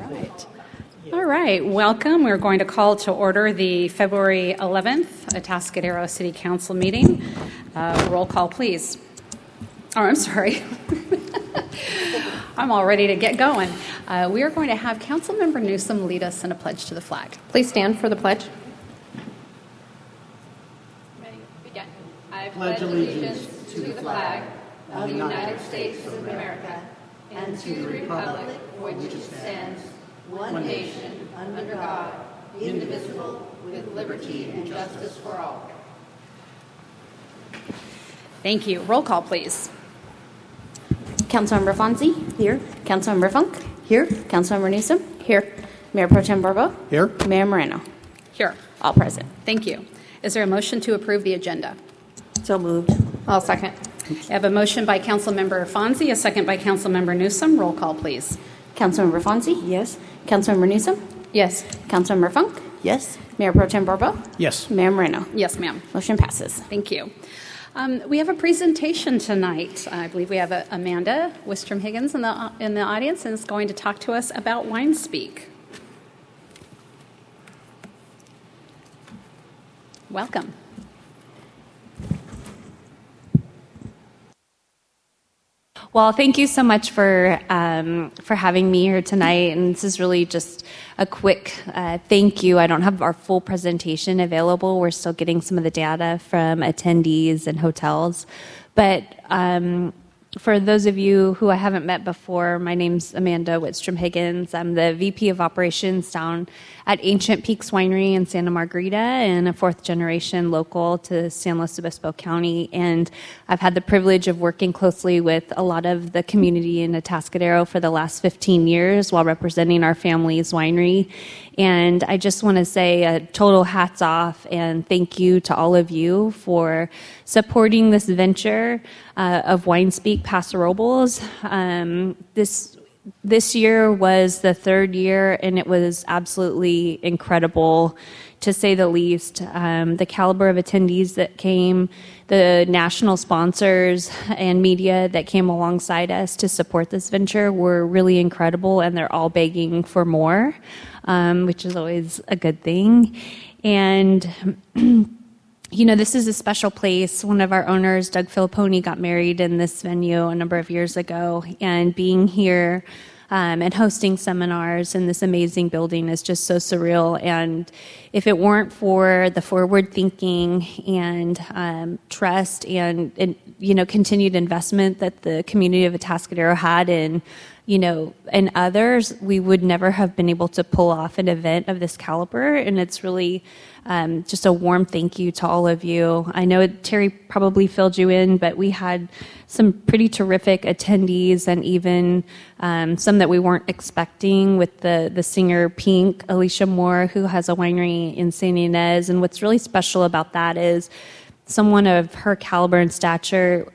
All right, welcome. We're going to call to order the February 11th Atascadero City Council meeting. Roll call, please. Oh, I'm sorry. I'm all ready to get going. We are going to have Councilmember Newsom lead us in a pledge to the flag. Please stand for the pledge. Ready? Begin. I pledge allegiance to the flag of the United States of America and to the republic for which it stands, one nation, under God, indivisible, with liberty and justice for all. Thank you. Roll call, please. Councilmember Fonzie? Here. Councilmember Funk? Here. Councilmember Newsom? Here. Mayor Pro Tem Barbeau? Here. Mayor Moreno? Here. All present. Thank you. Is there a motion to approve the agenda? So moved. I'll second. I have a motion by Councilmember Fonzie, a second by Councilmember Newsom. Roll call, please. Councilmember Fonzie? Yes. Councilmember Newsom? Yes. Councilmember Funk? Yes. Mayor Pro Tem Barbeau? Yes. Mayor Moreno? Yes, ma'am. Motion passes. Thank you. We have a presentation tonight. I believe we have Amanda Wistrom-Higgins in the audience and is going to talk to us about WineSpeak. Welcome. Well, thank you so much for having me here tonight. And this is really just a quick thank you. I don't have our full presentation available. We're still getting some of the data from attendees and hotels. But for those of you who I haven't met before, my name's Amanda Whitstrom-Higgins. I'm the VP of Operations down at Ancient Peaks Winery in Santa Margarita and a fourth-generation local to San Luis Obispo County. And I've had the privilege of working closely with a lot of the community in Atascadero for the last 15 years while representing our family's winery. And I just want to say a total hats off and thank you to all of you for supporting this venture of WineSpeak Paso Robles. This year was the third year, and it was absolutely incredible, to say the least. The caliber of attendees that came, the national sponsors and media that came alongside us to support this venture were really incredible, and they're all begging for more, which is always a good thing. And you know, this is a special place. One of our owners, Doug Filipponi, got married in this venue a number of years ago, and being here and hosting seminars in this amazing building is just so surreal. And if it weren't for the forward thinking and trust and you know, continued investment that the community of Atascadero had in, you know, and others, we would never have been able to pull off an event of this caliber. And it's really just a warm thank you to all of you. I know Terry probably filled you in, but we had some pretty terrific attendees, and even some that we weren't expecting, with the singer Pink, Alicia Moore, who has a winery in San Ynez. And what's really special about that is someone of her caliber and stature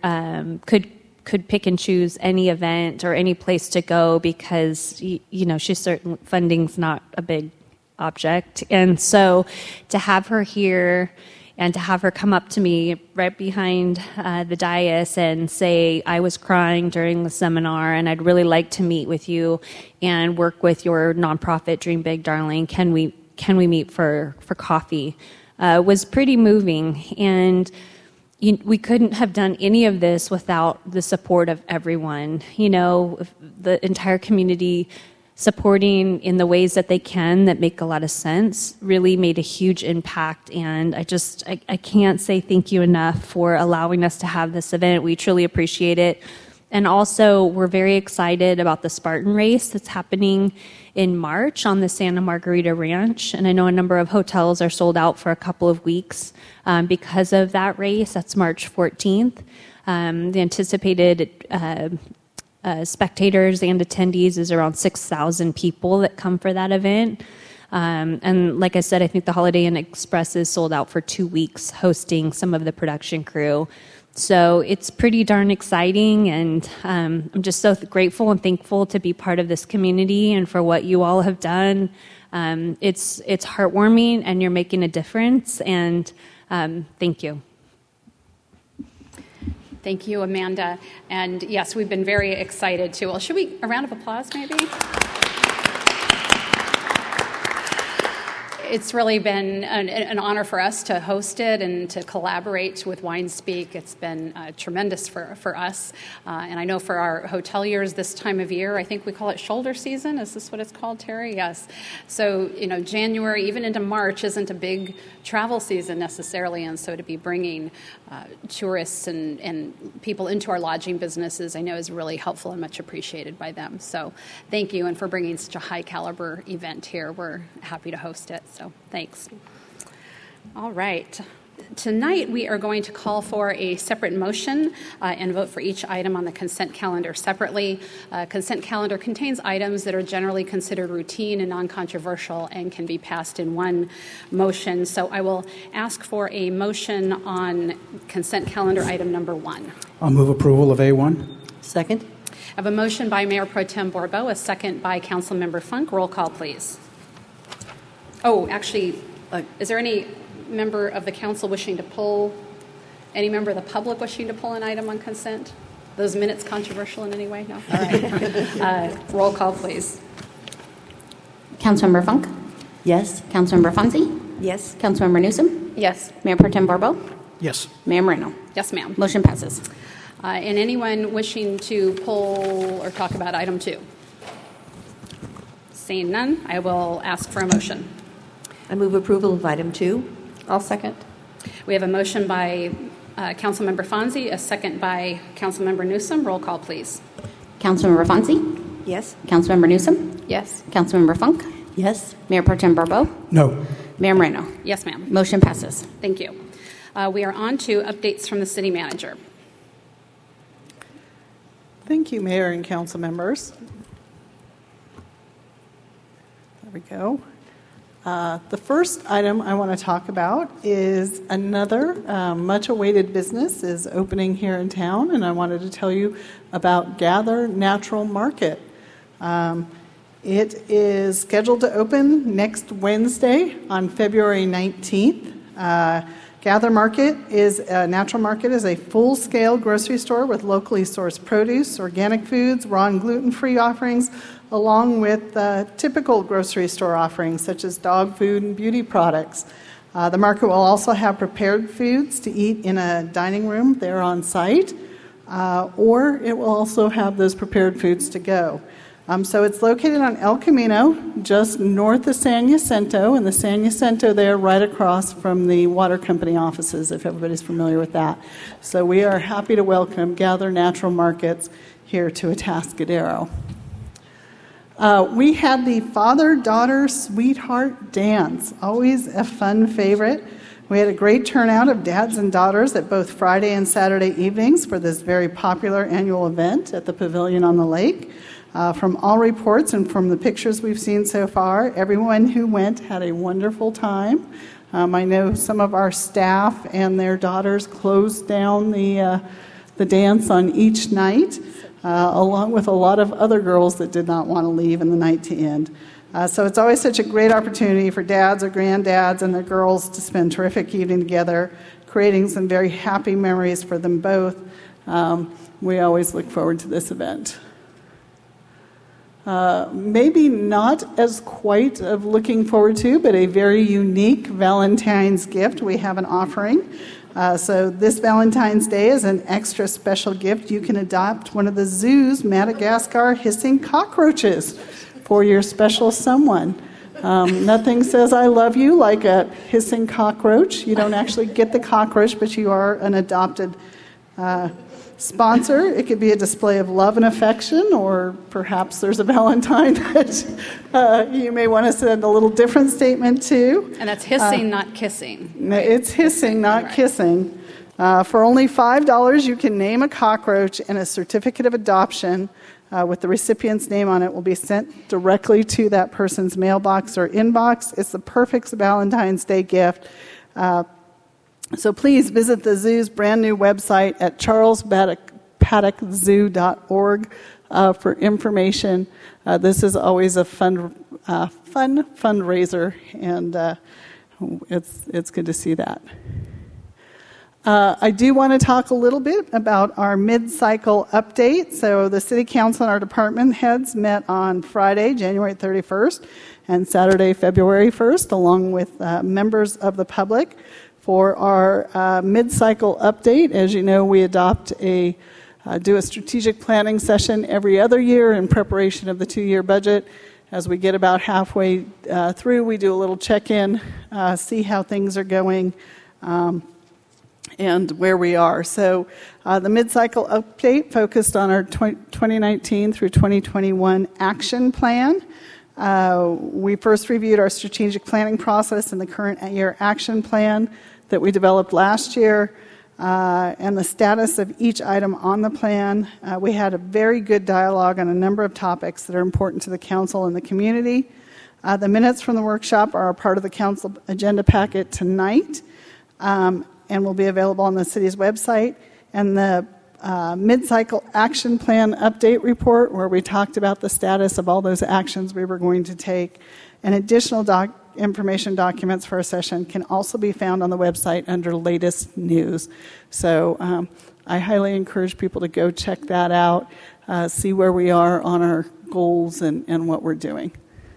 could pick and choose any event or any place to go, because you know, she's certain funding's not a big object. And so to have her here and to have her come up to me right behind the dais and say, I was crying during the seminar and I'd really like to meet with you and work with your nonprofit Dream Big Darling, can we meet for coffee, was pretty moving. And we couldn't have done any of this without the support of everyone. You know, the entire community supporting in the ways that they can that make a lot of sense really made a huge impact. And I can't say thank you enough for allowing us to have this event. We truly appreciate it. And also, we're very excited about the Spartan Race that's happening in March on the Santa Margarita Ranch. And I know a number of hotels are sold out for a couple of weeks because of that race. That's March 14th. The anticipated spectators and attendees is around 6,000 people that come for that event. And like I said, I think the Holiday Inn Express is sold out for 2 weeks, hosting some of the production crew. So it's pretty darn exciting, and I'm just so grateful and thankful to be part of this community and for what you all have done. It's heartwarming, and you're making a difference, and thank you. Thank you, Amanda. And yes, we've been very excited too. Well, should we, a round of applause maybe? it's really been an honor for us to host it and to collaborate with WineSpeak. It's been tremendous for us. And I know for our hoteliers this time of year, I think we call it shoulder season. Is this what it's called, Terry? Yes. So, January, even into March, isn't a big travel season necessarily. And so to be bringing tourists and people into our lodging businesses, I know is really helpful and much appreciated by them. So thank you, and for bringing such a high caliber event here. We're happy to host it, so thanks. All right. Tonight we are going to call for a separate motion and vote for each item on the consent calendar separately. Consent calendar contains items that are generally considered routine and non-controversial and can be passed in one motion. So I will ask for a motion on consent calendar item number 1. I'll move approval of A1. Second. I have a motion by Mayor Pro Tem Bourbeau, a second by Councilmember Funk. Roll call, please. Oh, actually, is there any member of the council wishing to pull, any member of the public wishing to pull an item on consent? Those minutes controversial in any way? No? All right. Roll call, please. Councilmember Funk? Yes. Councilmember Fonzie? Yes. Councilmember Newsom? Yes. Mayor Pro Tem Bourbeau? Yes. Mayor Moreno? Yes, ma'am. Motion passes. And anyone wishing to pull or talk about item 2? Seeing none, I will ask for a motion. I move approval of item 2. I'll second. We have a motion by Councilmember Fonzie, a second by Councilmember Newsom. Roll call, please. Councilmember Fonzie? Yes. Councilmember Newsom? Yes. Councilmember Funk? Yes. Mayor Pro Tem Bourbeau? No. Mayor Moreno? Yes, ma'am. Motion passes. Thank you. We are on to updates from the city manager. Thank you, Mayor and council members. There we go. The first item I want to talk about is another much-awaited business is opening here in town, and I wanted to tell you about Gather Natural Market. It is scheduled to open next Wednesday on February 19th. Gather Market is Natural Market is a full-scale grocery store with locally sourced produce, organic foods, raw and gluten-free offerings, along with typical grocery store offerings such as dog food and beauty products. The market will also have prepared foods to eat in a dining room there on site, or it will also have those prepared foods to go. So it's located on El Camino, just north of San Jacinto, and the San Jacinto there right across from the water company offices, if everybody's familiar with that. So we are happy to welcome Gather Natural Markets here to Atascadero. We had the father-daughter sweetheart dance, always a fun favorite. We had a great turnout of dads and daughters at both Friday and Saturday evenings for this very popular annual event at the Pavilion on the Lake. From all reports and from the pictures we've seen so far, everyone who went had a wonderful time. I know some of our staff and their daughters closed down the dance on each night, along with a lot of other girls that did not want to leave in the night to end. So it's always such a great opportunity for dads or granddads and their girls to spend a terrific evening together, creating some very happy memories for them both. We always look forward to this event. Maybe not as quite of looking forward to, but a very unique Valentine's gift. We have an offering. So this Valentine's Day is an extra special gift. You can adopt one of the zoo's Madagascar hissing cockroaches for your special someone. Nothing says I love you like a hissing cockroach. You don't actually get the cockroach, but you are an adopted sponsor. It could be a display of love and affection, or perhaps there's a Valentine that you may want to send a little different statement to. And that's hissing, not kissing. Right? It's hissing, not kissing. For only $5, you can name a cockroach, and a certificate of adoption with the recipient's name on it will be sent directly to that person's mailbox or inbox. It's the perfect Valentine's Day gift. So please visit the zoo's brand new website at charlespaddockzoo.org for information. This is always a fun fundraiser, and it's good to see that. I do want to talk a little bit about our mid-cycle update. So the City Council and our department heads met on Friday, January 31st, and Saturday, February 1st, along with members of the public for our mid-cycle update. As you know, we do a strategic planning session every other year in preparation of the 2-year budget. As we get about halfway through, we do a little check-in, see how things are going, and where we are. So the mid-cycle update focused on our 2019 through 2021 action plan. We first reviewed our strategic planning process and the current year action plan that we developed last year, and the status of each item on the plan. We had a very good dialogue on a number of topics that are important to the council and the community. The minutes from the workshop are a part of the council agenda packet tonight, and will be available on the city's website. And the mid-cycle action plan update report, where we talked about the status of all those actions we were going to take, and additional information documents for our session can also be found on the website under latest news. So I highly encourage people to go check that out, see where we are on our goals and what we're doing.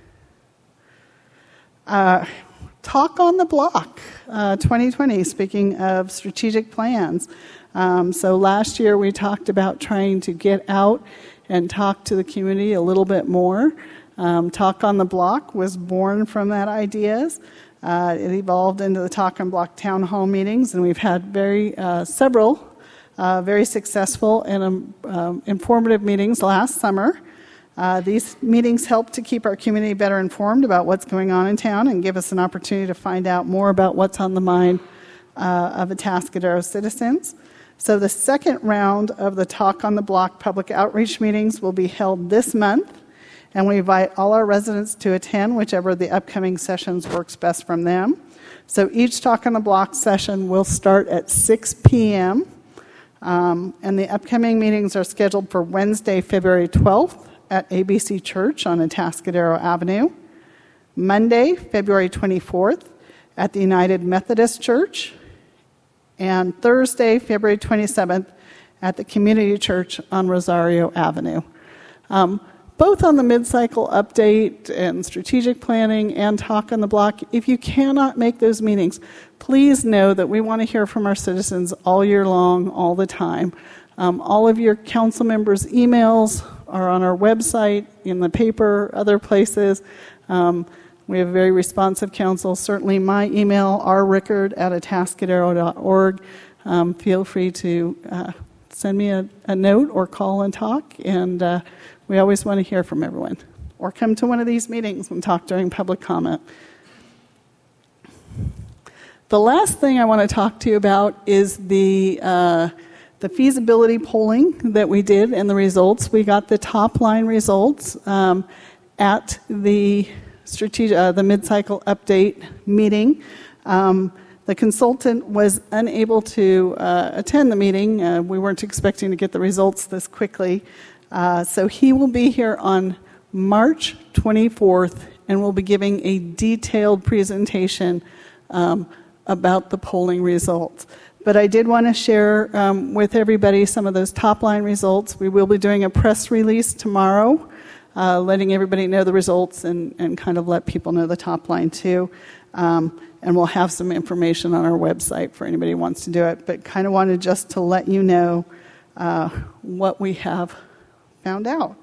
Talk on the Block 2020, speaking of strategic plans. So last year we talked about trying to get out and talk to the community a little bit more. Talk on the Block was born from that ideas. It evolved into the Talk on Block town hall meetings, and we've had several very successful and informative meetings last summer. These meetings help to keep our community better informed about what's going on in town and give us an opportunity to find out more about what's on the mind of Atascadero citizens. So the second round of the Talk on the Block public outreach meetings will be held this month, and we invite all our residents to attend whichever of the upcoming sessions works best from them. So each Talk on the Block session will start at 6 p.m., and the upcoming meetings are scheduled for Wednesday, February 12th, at ABC Church on Atascadero Avenue, Monday, February 24th, at the United Methodist Church, and Thursday, February 27th, at the Community Church on Rosario Avenue. Both on the mid-cycle update and strategic planning and Talk on the Block, if you cannot make those meetings, please know that we want to hear from our citizens all year long, all the time. All of your council members' emails are on our website, in the paper, other places. We have a very responsive council. Certainly my email, rrickard@atascadero.org. Feel free to send me a note or call and talk, and we always want to hear from everyone. Or come to one of these meetings and talk during public comment. The last thing I want to talk to you about is the feasibility polling that we did and the results. We got the top line results at the mid-cycle update meeting. The consultant was unable to attend the meeting. We weren't expecting to get the results this quickly. So he will be here on March 24th and will be giving a detailed presentation about the polling results. But I did want to share with everybody some of those top-line results. We will be doing a press release tomorrow, letting everybody know the results and kind of let people know the top line too. And we'll have some information on our website for anybody who wants to do it. But kind of wanted just to let you know what we have found out.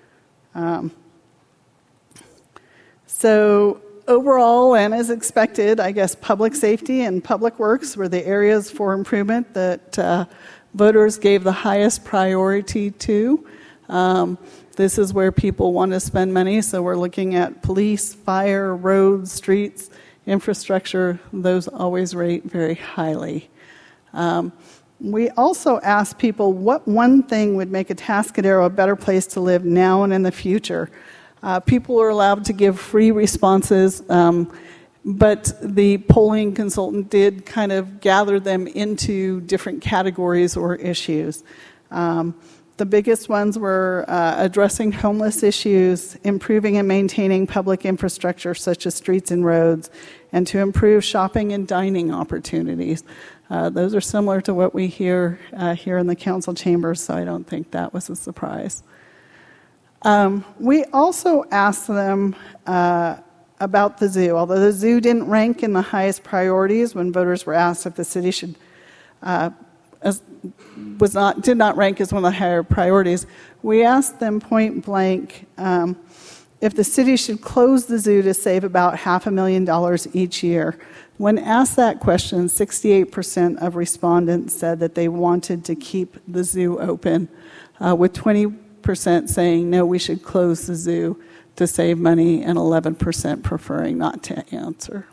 So overall, and as expected, I guess public safety and public works were the areas for improvement that voters gave the highest priority to. This is where people want to spend money, so we're looking at police, fire, roads, streets, infrastructure. Those always rate very highly. We also asked people what one thing would make Atascadero a better place to live now and in the future. People are allowed to give free responses, but the polling consultant did kind of gather them into different categories or issues. The biggest ones were addressing homeless issues, improving and maintaining public infrastructure such as streets and roads, and to improve shopping and dining opportunities. Those are similar to what we hear here in the council chambers, so I don't think that was a surprise. We also asked them about the zoo. Although the zoo didn't rank in the highest priorities when voters were asked if the city should did not rank as one of the higher priorities, we asked them point blank if the city should close the zoo to save about $500,000 each year. When asked that question, 68% of respondents said that they wanted to keep the zoo open, with 20% saying, no, we should close the zoo to save money, and 11% preferring not to answer.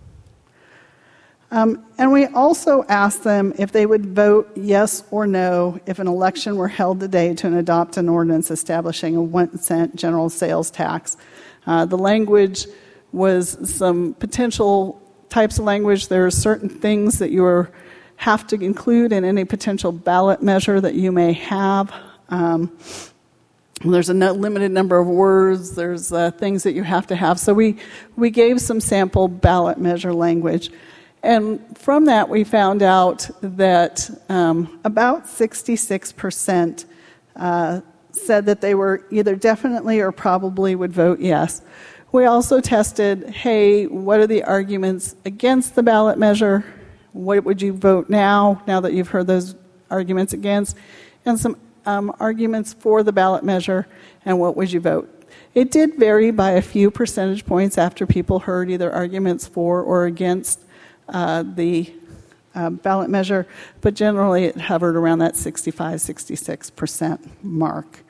And we also asked them if they would vote yes or no if an election were held today to adopt an ordinance establishing a 1-cent general sales tax. The language was some potential types of language. There are certain things that you have to include in any potential ballot measure that you may have. There's a limited number of words. There's things that you have to have. So we gave some sample ballot measure language. And from that, we found out that about 66% said that they were either definitely or probably would vote yes. We also tested, hey, what are the arguments against the ballot measure? What would you vote now that you've heard those arguments against? And some arguments for the ballot measure, and what would you vote? It did vary by a few percentage points after people heard either arguments for or against the ballot measure, but generally it hovered around that 65-66% mark.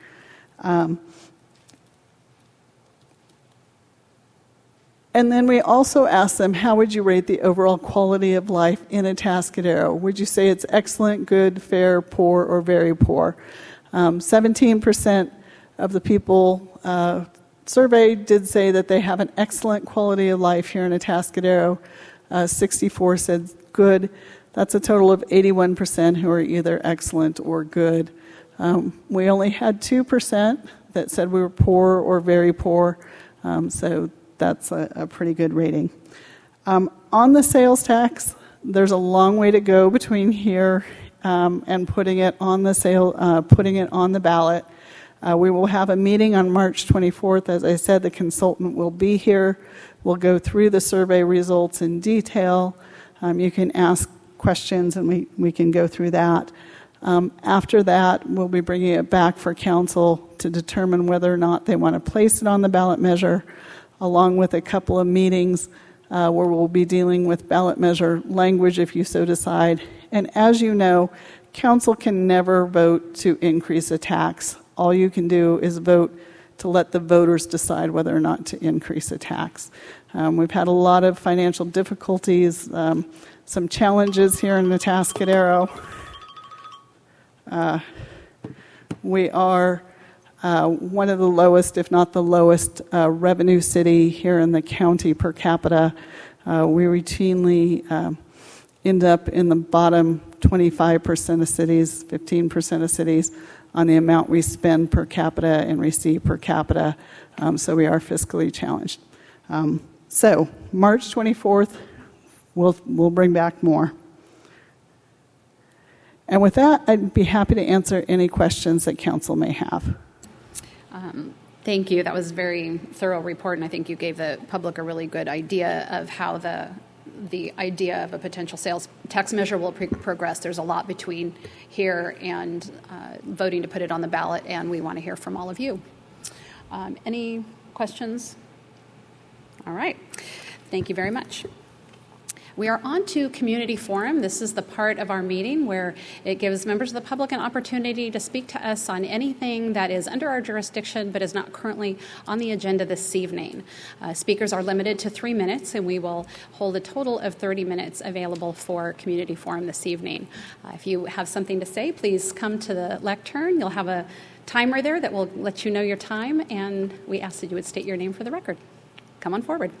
And then we also asked them, how would you rate the overall quality of life in Atascadero? Would you say it's excellent, good, fair, poor, or very poor? 17% of the people surveyed did say that they have an excellent quality of life here in Atascadero. 64 said good. That's a total of 81% who are either excellent or good. We only had 2% that said we were poor or very poor, so that's a pretty good rating. On the sales tax, there's a long way to go between here and putting it on the ballot. We will have a meeting on March 24th. As I said, the consultant will be here. We'll go through the survey results in detail. You can ask questions, and we can go through that. After that, we'll be bringing it back for council to determine whether or not they want to place it on the ballot measure, along with a couple of meetings where we'll be dealing with ballot measure language if you so decide. And as you know, council can never vote to increase a tax. All you can do is vote to let the voters decide whether or not to increase a tax. We've had a lot of financial difficulties, some challenges here in Atascadero. We are one of the lowest, if not the lowest, revenue city here in the county per capita. We routinely end up in the bottom 25% of cities, 15% of cities, on the amount we spend per capita and receive per capita, so we are fiscally challenged. So March 24th, we'll bring back more. And with that, I'd be happy to answer any questions that council may have. Thank you. That was a very thorough report, and I think you gave the public a really good idea of how the idea of a potential sales tax measure will progress. There's a lot between here and voting to put it on the ballot, and we want to hear from all of you. Any questions? All right. Thank you very much. We are on to Community Forum. This is the part of our meeting where it gives members of the public an opportunity to speak to us on anything that is under our jurisdiction but is not currently on the agenda this evening. Speakers are limited to 3 minutes, and we will hold a total of 30 minutes available for Community Forum this evening. If you have something to say, please come to the lectern. You'll have a timer there that will let you know your time, and we ask that you would state your name for the record. Come on forward.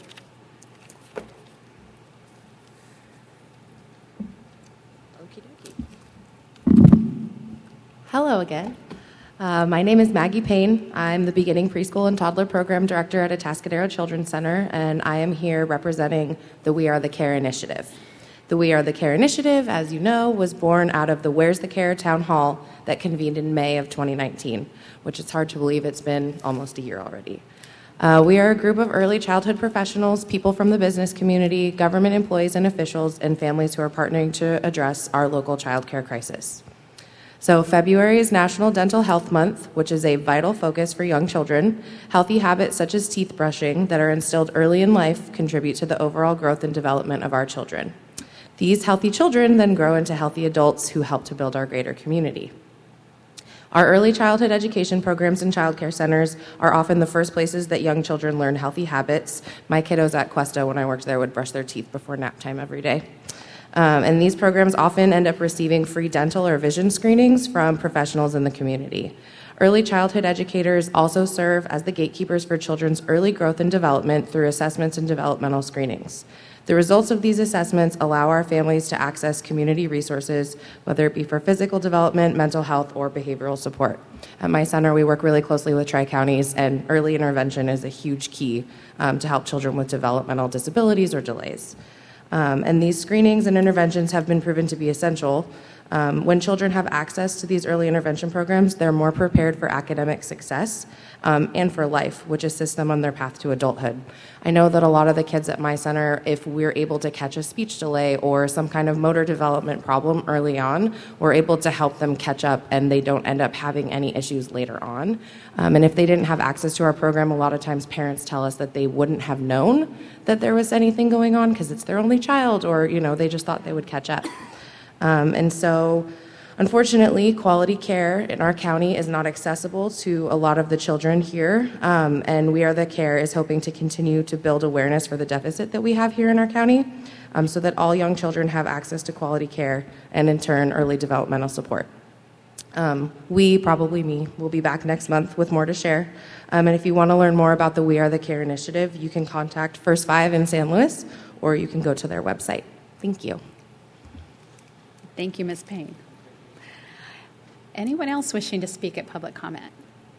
Hello again. My name is Maggie Payne. I'm the Beginning Preschool and Toddler Program Director at Atascadero Children's Center, and I am here representing the We Are the Care initiative. The We Are the Care initiative, as you know, was born out of the Where's the Care town hall that convened in May of 2019, which it's hard to believe it's been almost a year already. We are a group of early childhood professionals, people from the business community, government employees and officials, and families who are partnering to address our local child care crisis. So February is National Dental Health Month, which is a vital focus for young children. Healthy habits such as teeth brushing that are instilled early in life contribute to the overall growth and development of our children. These healthy children then grow into healthy adults who help to build our greater community. Our early childhood education programs and child care centers are often the first places that young children learn healthy habits. My kiddos at Cuesta, when I worked there, would brush their teeth before nap time every day. And these programs often end up receiving free dental or vision screenings from professionals in the community. Early childhood educators also serve as the gatekeepers for children's early growth and development through assessments and developmental screenings. The results of these assessments allow our families to access community resources, whether it be for physical development, mental health, or behavioral support. At my center, we work really closely with Tri-Counties, and early intervention is a huge key to help children with developmental disabilities or delays. And these screenings and interventions have been proven to be essential. When children have access to these early intervention programs, they're more prepared for academic success and for life, which assists them on their path to adulthood. I know that a lot of the kids at my center, if we're able to catch a speech delay or some kind of motor development problem early on, we're able to help them catch up and they don't end up having any issues later on. And if they didn't have access to our program, a lot of times parents tell us that they wouldn't have known that there was anything going on because it's their only child, or they just thought they would catch up. And so, unfortunately, quality care in our county is not accessible to a lot of the children here, and We Are the Care is hoping to continue to build awareness for the deficit that we have here in our county, so that all young children have access to quality care and, in turn, early developmental support. Probably me, will be back next month with more to share. And if you want to learn more about the We Are the Care initiative, you can contact First Five in San Luis, or you can go to their website. Thank you. Thank you, Ms. Payne. Anyone else wishing to speak at public comment?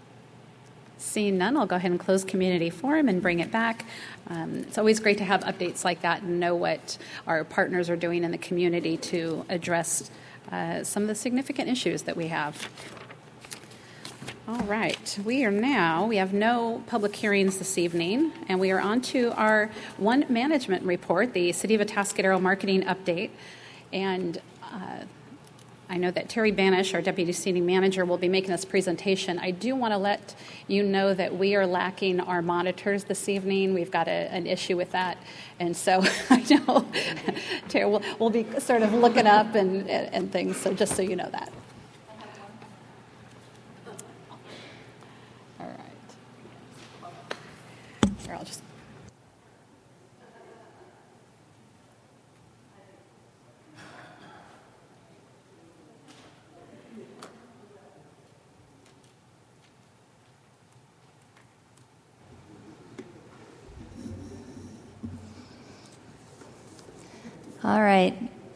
Seeing none, I'll go ahead and close community forum and bring it back. It's always great to have updates like that and know what our partners are doing in the community to address some of the significant issues that we have. All right, we have no public hearings this evening, and we are on to our one management report, the City of Atascadero Marketing Update. And I know that Terry Banish, our Deputy City Manager, will be making this presentation. I do want to let you know that we are lacking our monitors this evening. We've got an issue with that. And so I know Terry will be sort of looking up and things, so just so you know that. All right. Here, I'll just... All right.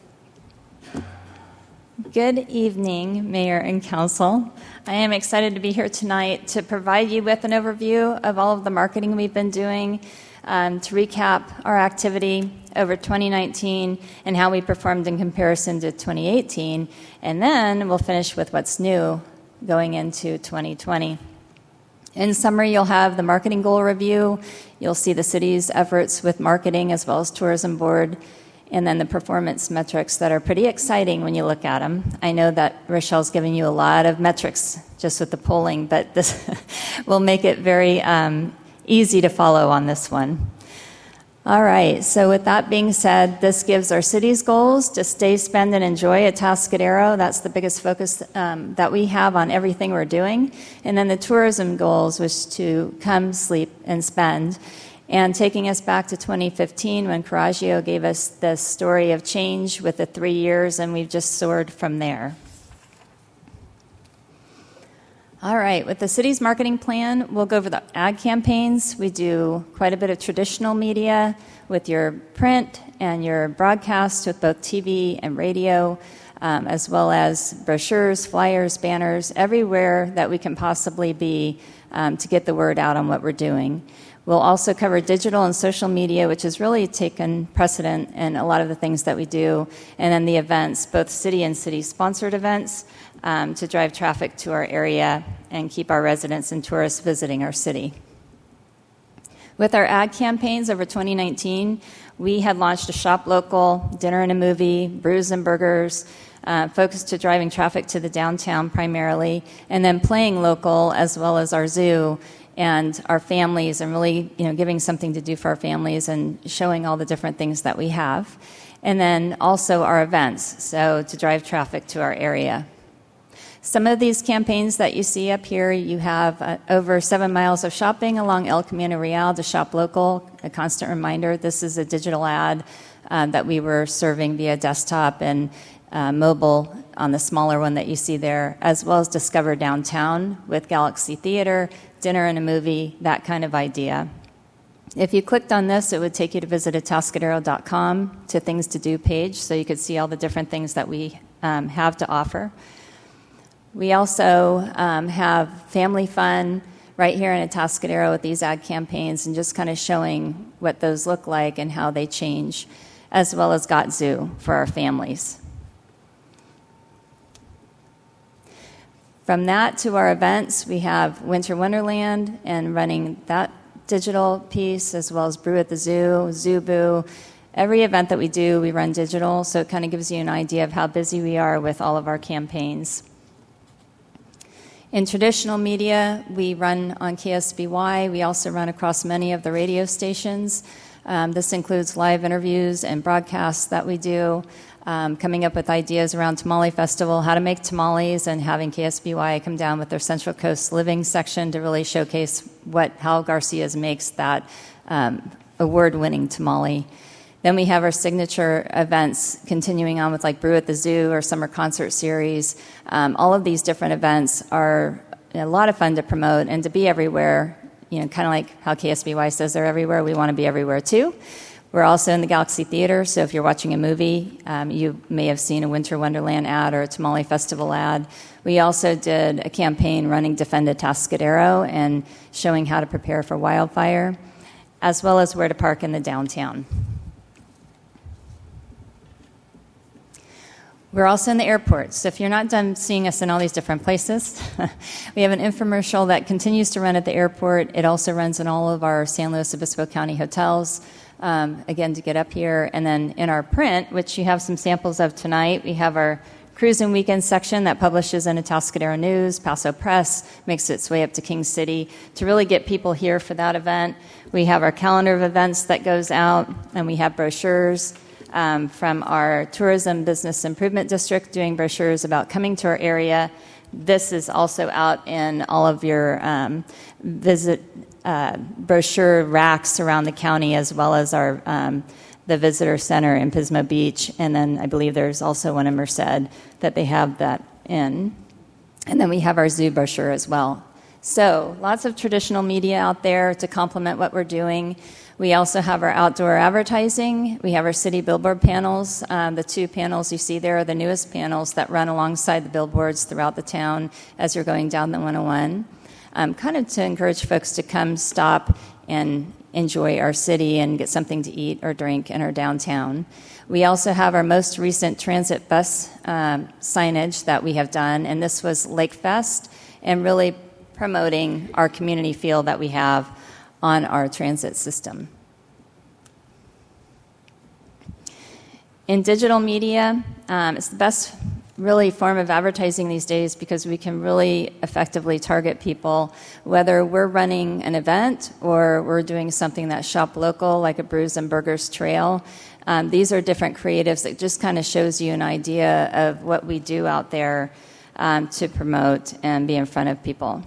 Good evening, Mayor and Council. I am excited to be here tonight to provide you with an overview of all of the marketing we've been doing, to recap our activity over 2019 and how we performed in comparison to 2018, and then we'll finish with what's new going into 2020. In summary, you'll have the marketing goal review, you'll see the city's efforts with marketing as well as tourism board, and then the performance metrics that are pretty exciting when you look at them. I know that Rochelle's giving you a lot of metrics just with the polling, but this will make it very easy to follow on this one. All right, so with that being said, this gives our city's goals to stay, spend, and enjoy at Atascadero. That's the biggest focus that we have on everything we're doing. And then the tourism goals, which to come, sleep, and spend. And taking us back to 2015 when Coraggio gave us the story of change with the 3 years, and we've just soared from there. All right, with the city's marketing plan, we'll go over the ad campaigns. We do quite a bit of traditional media with your print and your broadcast with both TV and radio, as well as brochures, flyers, banners, everywhere that we can possibly be to get the word out on what we're doing. We'll also cover digital and social media, which has really taken precedent in a lot of the things that we do, and then the events, both city and city-sponsored events, to drive traffic to our area and keep our residents and tourists visiting our city. With our ad campaigns over 2019, we had launched a Shop Local, Dinner and a Movie, Brews and Burgers, focused to driving traffic to the downtown primarily, and then Playing Local as well as our zoo and our families, and really giving something to do for our families and showing all the different things that we have. And then also our events, so to drive traffic to our area. Some of these campaigns that you see up here, you have over 7 miles of shopping along El Camino Real to Shop Local. A constant reminder, this is a digital ad that we were serving via desktop and mobile on the smaller one that you see there, as well as Discover Downtown with Galaxy Theater, Dinner and a Movie, that kind of idea. If you clicked on this, it would take you to visit atascadero.com to Things to Do page, so you could see all the different things that we have to offer. We also have family fun right here in Atascadero with these ad campaigns and just kind of showing what those look like and how they change, as well as Got Zoo for our families. From that to our events, we have Winter Wonderland and running that digital piece, as well as Brew at the Zoo, Zoo Boo. Every event that we do, we run digital, so it kind of gives you an idea of how busy we are with all of our campaigns. In traditional media, we run on KSBY. We also run across many of the radio stations. This includes live interviews and broadcasts that we do, coming up with ideas around Tamale Festival, how to make tamales, and having KSBY come down with their Central Coast Living section to really showcase what Hal Garcia's makes that award-winning tamale. Then we have our signature events continuing on with like Brew at the Zoo or Summer Concert Series. All of these different events are a lot of fun to promote and to be everywhere, kind of like how KSBY says they're everywhere. We want to be everywhere too. We're also in the Galaxy Theater, so if you're watching a movie, you may have seen a Winter Wonderland ad or a Tamale Festival ad. We also did a campaign running Defend Atascadero and showing how to prepare for wildfire, as well as where to park in the downtown. We're also in the airport, so if you're not done seeing us in all these different places, we have an infomercial that continues to run at the airport. It also runs in all of our San Luis Obispo County hotels, again, to get up here. And then in our print, which you have some samples of tonight, we have our Cruise and Weekend section that publishes in Atascadero News, Paso Press, makes its way up to King City to really get people here for that event. We have our calendar of events that goes out, and we have brochures from our Tourism Business Improvement District doing brochures about coming to our area. This is also out in all of your brochure racks around the county, as well as our the visitor center in Pismo Beach. And then I believe there's also one in Merced that they have that in. And then we have our zoo brochure as well. So lots of traditional media out there to complement what we're doing. We also have our outdoor advertising. We have our city billboard panels. The two panels you see there are the newest panels that run alongside the billboards throughout the town as you're going down the 101. Kind of to encourage folks to come stop and enjoy our city and get something to eat or drink in our downtown. We also have our most recent transit bus signage that we have done, and this was Lake Fest, and really promoting our community feel that we have on our transit system. In digital media, it's the best really form of advertising these days because we can really effectively target people, whether we're running an event or we're doing something that's shop local, like a Brews and Burgers trail. These are different creatives that just kind of shows you an idea of what we do out there to promote and be in front of people.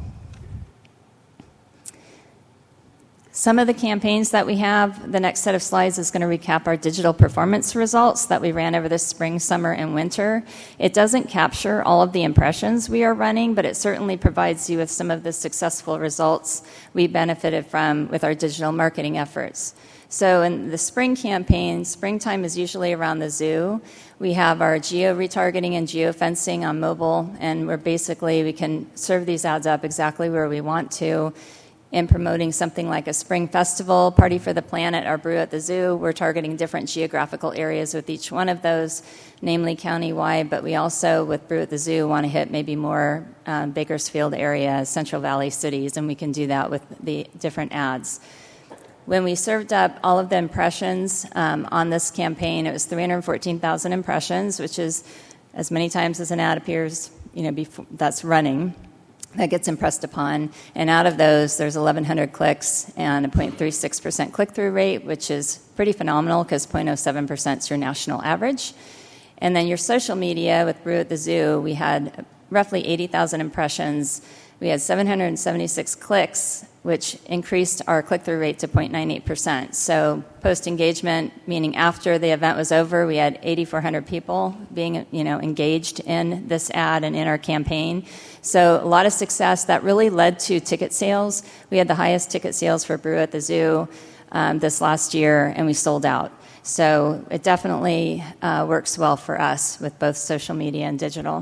Some of the campaigns that we have, the next set of slides is going to recap our digital performance results that we ran over this spring, summer, and winter. It doesn't capture all of the impressions we are running, but it certainly provides you with some of the successful results we benefited from with our digital marketing efforts. So in the spring campaign, springtime is usually around the zoo. We have our geo-retargeting and geo-fencing on mobile, and we can serve these ads up exactly where we want to. in promoting something like a spring festival, Party for the Planet, or Brew at the Zoo. We're targeting different geographical areas with each one of those, namely countywide, but we also, with Brew at the Zoo, want to hit maybe more Bakersfield area, Central Valley cities, and we can do that with the different ads. When we served up all of the impressions on this campaign, it was 314,000 impressions, which is as many times as an ad appears, before that's running. That gets impressed upon, and out of those, there's 1,100 clicks and a 0.36% click-through rate, which is pretty phenomenal because 0.07% is your national average. And then your social media with Brew at the Zoo, we had roughly 80,000 impressions. We had 776 clicks, which increased our click-through rate to 0.98%. So post-engagement, meaning after the event was over, we had 8,400 people being, engaged in this ad and in our campaign. So a lot of success. That really led to ticket sales. We had the highest ticket sales for Brew at the Zoo this last year, and we sold out. So it definitely works well for us with both social media and digital.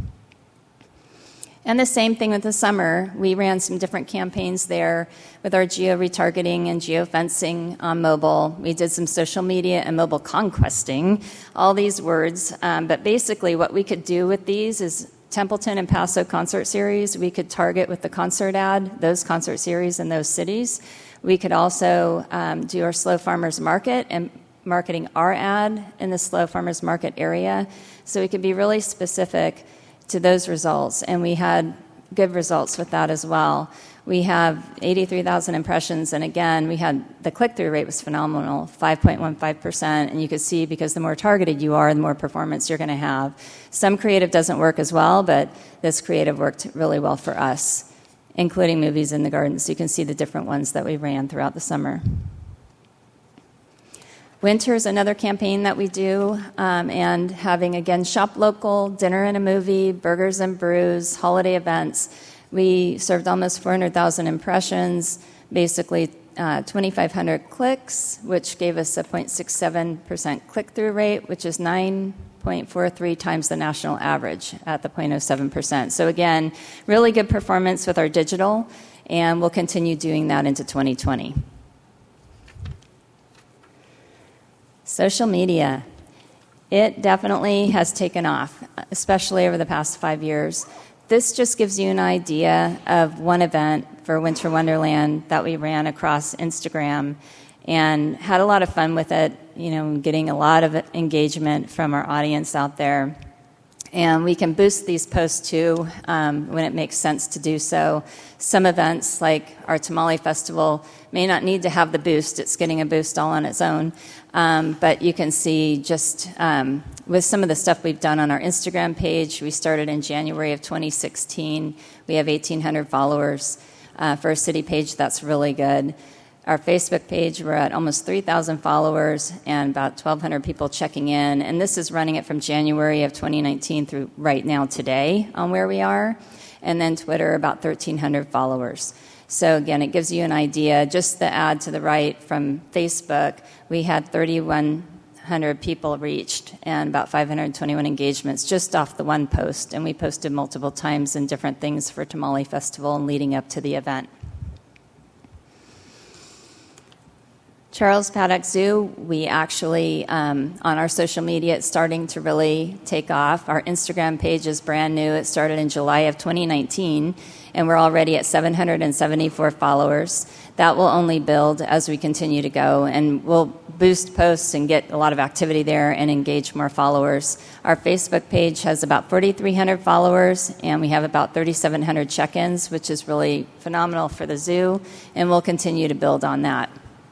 And the same thing with the summer. We ran some different campaigns there with our geo-retargeting and geo-fencing on mobile. We did some social media and mobile conquesting, all these words. But basically what we could do with these is Templeton and Paso concert series. We could target with the concert ad, those concert series in those cities. We could also do our Slow Farmers Market and marketing our ad in the Slow Farmers Market area. So we could be really specific to those results, and we had good results with that as well. We have 83,000 impressions, and again, we had the click-through rate was phenomenal, 5.15%, and you could see because the more targeted you are, the more performance you're going to have. Some creative doesn't work as well, but this creative worked really well for us, including Movies in the Garden, so you can see the different ones that we ran throughout the summer. Winter is another campaign that we do, and having, again, shop local, dinner and a movie, burgers and brews, holiday events. We served almost 400,000 impressions, basically 2,500 clicks, which gave us a 0.67% click-through rate, which is 9.43 times the national average at the 0.07%. So again, really good performance with our digital, and we'll continue doing that into 2020. Social media. It definitely has taken off, especially over the past 5 years. This just gives you an idea of one event for Winter Wonderland that we ran across Instagram and had a lot of fun with it, getting a lot of engagement from our audience out there. And we can boost these posts too when it makes sense to do so. Some events, like our Tamale Festival, may not need to have the boost. It's getting a boost all on its own. But you can see just with some of the stuff we've done on our Instagram page, we started in January of 2016. We have 1,800 followers for a city page. That's really good. Our Facebook page, we're at almost 3,000 followers and about 1,200 people checking in. And this is running it from January of 2019 through right now today on where we are. And then Twitter, about 1,300 followers. So again, it gives you an idea. Just the ad to the right from Facebook, we had 3,100 people reached and about 521 engagements just off the one post. And we posted multiple times in different things for Tamale Festival and leading up to the event. Charles Paddock Zoo, we actually, on our social media, it's starting to really take off. Our Instagram page is brand new. It started in July of 2019, and we're already at 774 followers. That will only build as we continue to go, and we'll boost posts and get a lot of activity there and engage more followers. Our Facebook page has about 4,300 followers, and we have about 3,700 check-ins, which is really phenomenal for the zoo, and we'll continue to build on that.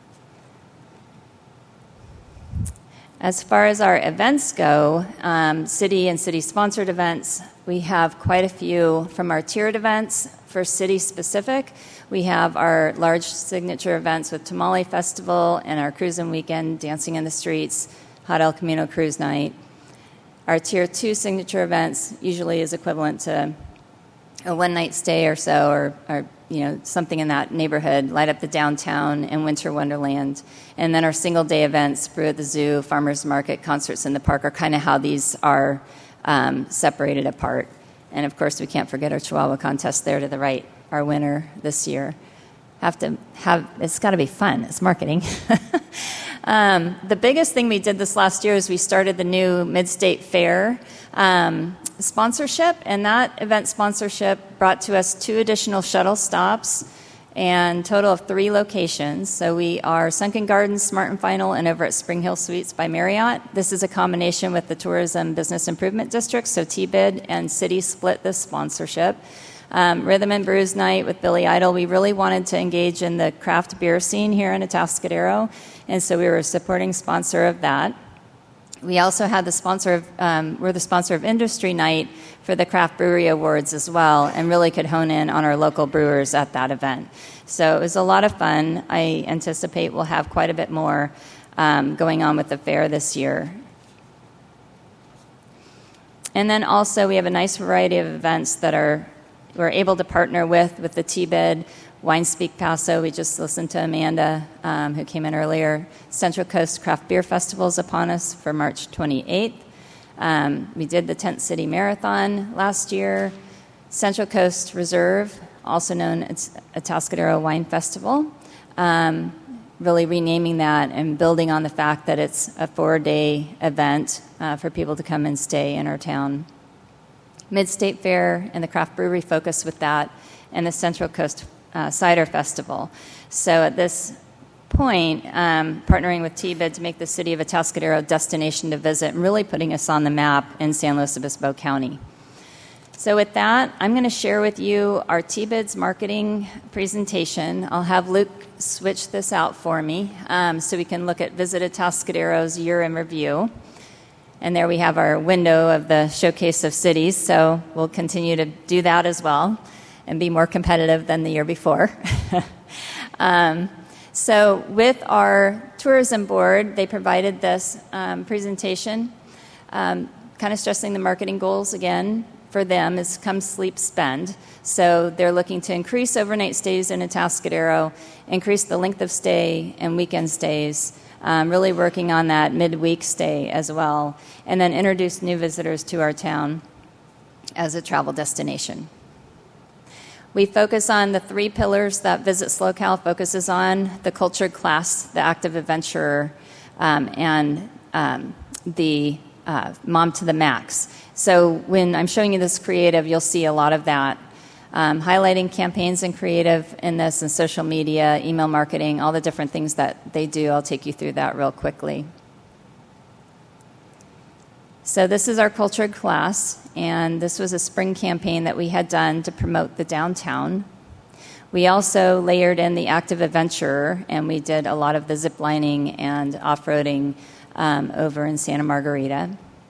As far as our events go, city and city-sponsored events, we have quite a few from our tiered events. For city-specific, we have our large signature events with Tamale Festival and our Cruisin' Weekend, Dancing in the Streets, Hot El Camino Cruise Night. Our Tier 2 signature events usually is equivalent to a one-night stay or so, or something in that neighborhood, Light Up the Downtown and Winter Wonderland. And then our single-day events, Brew at the Zoo, Farmers Market, Concerts in the Park, are kind of how these are separated apart. And, of course, we can't forget our Chihuahua contest there to the right, our winner this year. it's got to be fun. It's marketing. The biggest thing we did this last year is we started the new Mid-State Fair sponsorship, and that event sponsorship brought to us 2 additional shuttle stops and total of 3 locations. So we are Sunken Gardens, Smart and Final, and over at Spring Hill Suites by Marriott. This is a combination with the Tourism Business Improvement District, so TBID and City split this sponsorship. Rhythm and Brews Night with Billy Idol. We really wanted to engage in the craft beer scene here in Atascadero, and so we were a supporting sponsor of that. We also had we're the sponsor of Industry Night for the Craft Brewery Awards as well, and really could hone in on our local brewers at that event. So it was a lot of fun. I anticipate we'll have quite a bit more going on with the fair this year. And then also we have a nice variety of events that we're able to partner with the TBID, Wine Speak Paso. We just listened to Amanda, who came in earlier. Central Coast Craft Beer Festival is upon us for March 28th. We did the Tent City Marathon last year. Central Coast Reserve, also known as Atascadero Wine Festival, really renaming that and building on the fact that it's a 4-day event for people to come and stay in our town. Mid-State Fair and the Craft Brewery focus with that, and the Central Coast Cider Festival. So at this point, partnering with TBID to make the city of Atascadero a destination to visit and really putting us on the map in San Luis Obispo County. So with that, I'm going to share with you our TBID's marketing presentation. I'll have Luke switch this out for me so we can look at Visit Atascadero's year in review. And there we have our window of the Showcase of Cities, so we'll continue to do that as well and be more competitive than the year before. So with our tourism board, they provided this presentation, kind of stressing the marketing goals again for them is come, sleep, spend. So they're looking to increase overnight stays in Atascadero, increase the length of stay and weekend stays, really working on that midweek stay as well, and then introduce new visitors to our town as a travel destination. We focus on the 3 pillars that Visit SlowCal focuses on: the cultured class, the active adventurer, and the mom to the max. So when I'm showing you this creative, you'll see a lot of that. Highlighting campaigns and creative in this, and social media, email marketing, all the different things that they do. I'll take you through that real quickly. So this is our cultured class, and this was a spring campaign that we had done to promote the downtown. We also layered in the active adventurer, and we did a lot of the zip lining and off-roading over in Santa Margarita.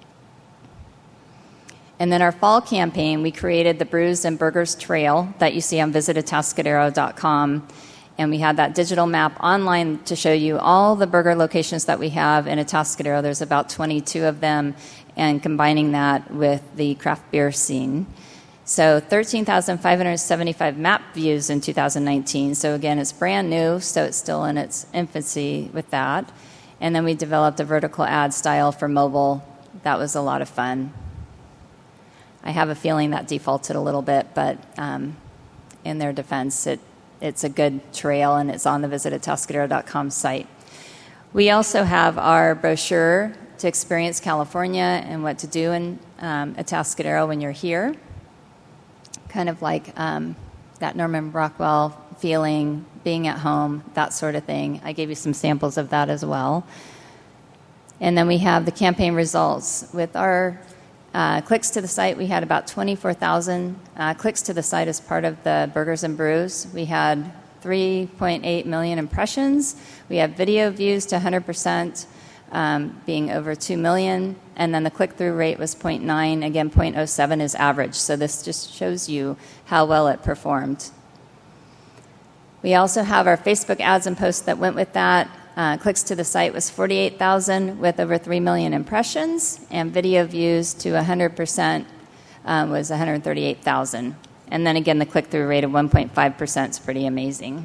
And then our fall campaign, we created the Brews and Burgers Trail that you see on visitatascadero.com. And we had that digital map online to show you all the burger locations that we have in Atascadero. There's about 22 of them, and combining that with the craft beer scene. So 13,575 map views in 2019. So again, it's brand new, so it's still in its infancy with that. And then we developed a vertical ad style for mobile. That was a lot of fun. I have a feeling that defaulted a little bit, but in their defense, it's a good trail, and it's on the visitatascadero.com site. We also have our brochure to experience California and what to do in Atascadero when you're here. Kind of like that Norman Rockwell feeling, being at home, that sort of thing. I gave you some samples of that as well. And then we have the campaign results. With our clicks to the site, we had about 24,000 clicks to the site as part of the Burgers and Brews. We had 3.8 million impressions. We have video views to 100%, being over 2 million. And then the click-through rate was 0.9. Again, 0.07 is average. So this just shows you how well it performed. We also have our Facebook ads and posts that went with that. Clicks to the site was 48,000 with over 3 million impressions, and video views to 100% was 138,000. And then again, the click-through rate of 1.5% is pretty amazing.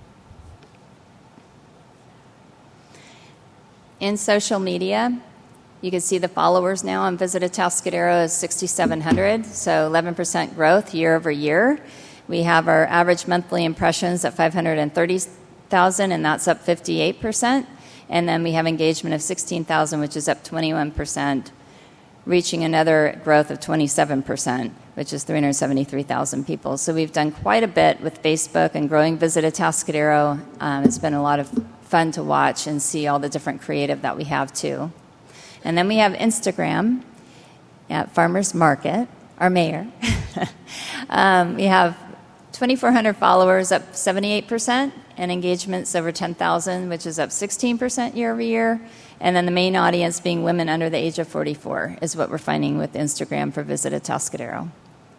In social media, you can see the followers now on Visit Atascadero is 6,700, so 11% growth year over year. We have our average monthly impressions at 530,000, and that's up 58%. And then we have engagement of 16,000, which is up 21%, reaching another growth of 27%, which is 373,000 people. So we've done quite a bit with Facebook and growing Visit Atascadero. It's been a lot of fun to watch and see all the different creative that we have too. And then we have Instagram at Farmers Market, our mayor. We have 2,400 followers, up 78%, and engagements over 10,000, which is up 16% year over year. And then the main audience being women under the age of 44 is what we're finding with Instagram for Visit Atascadero.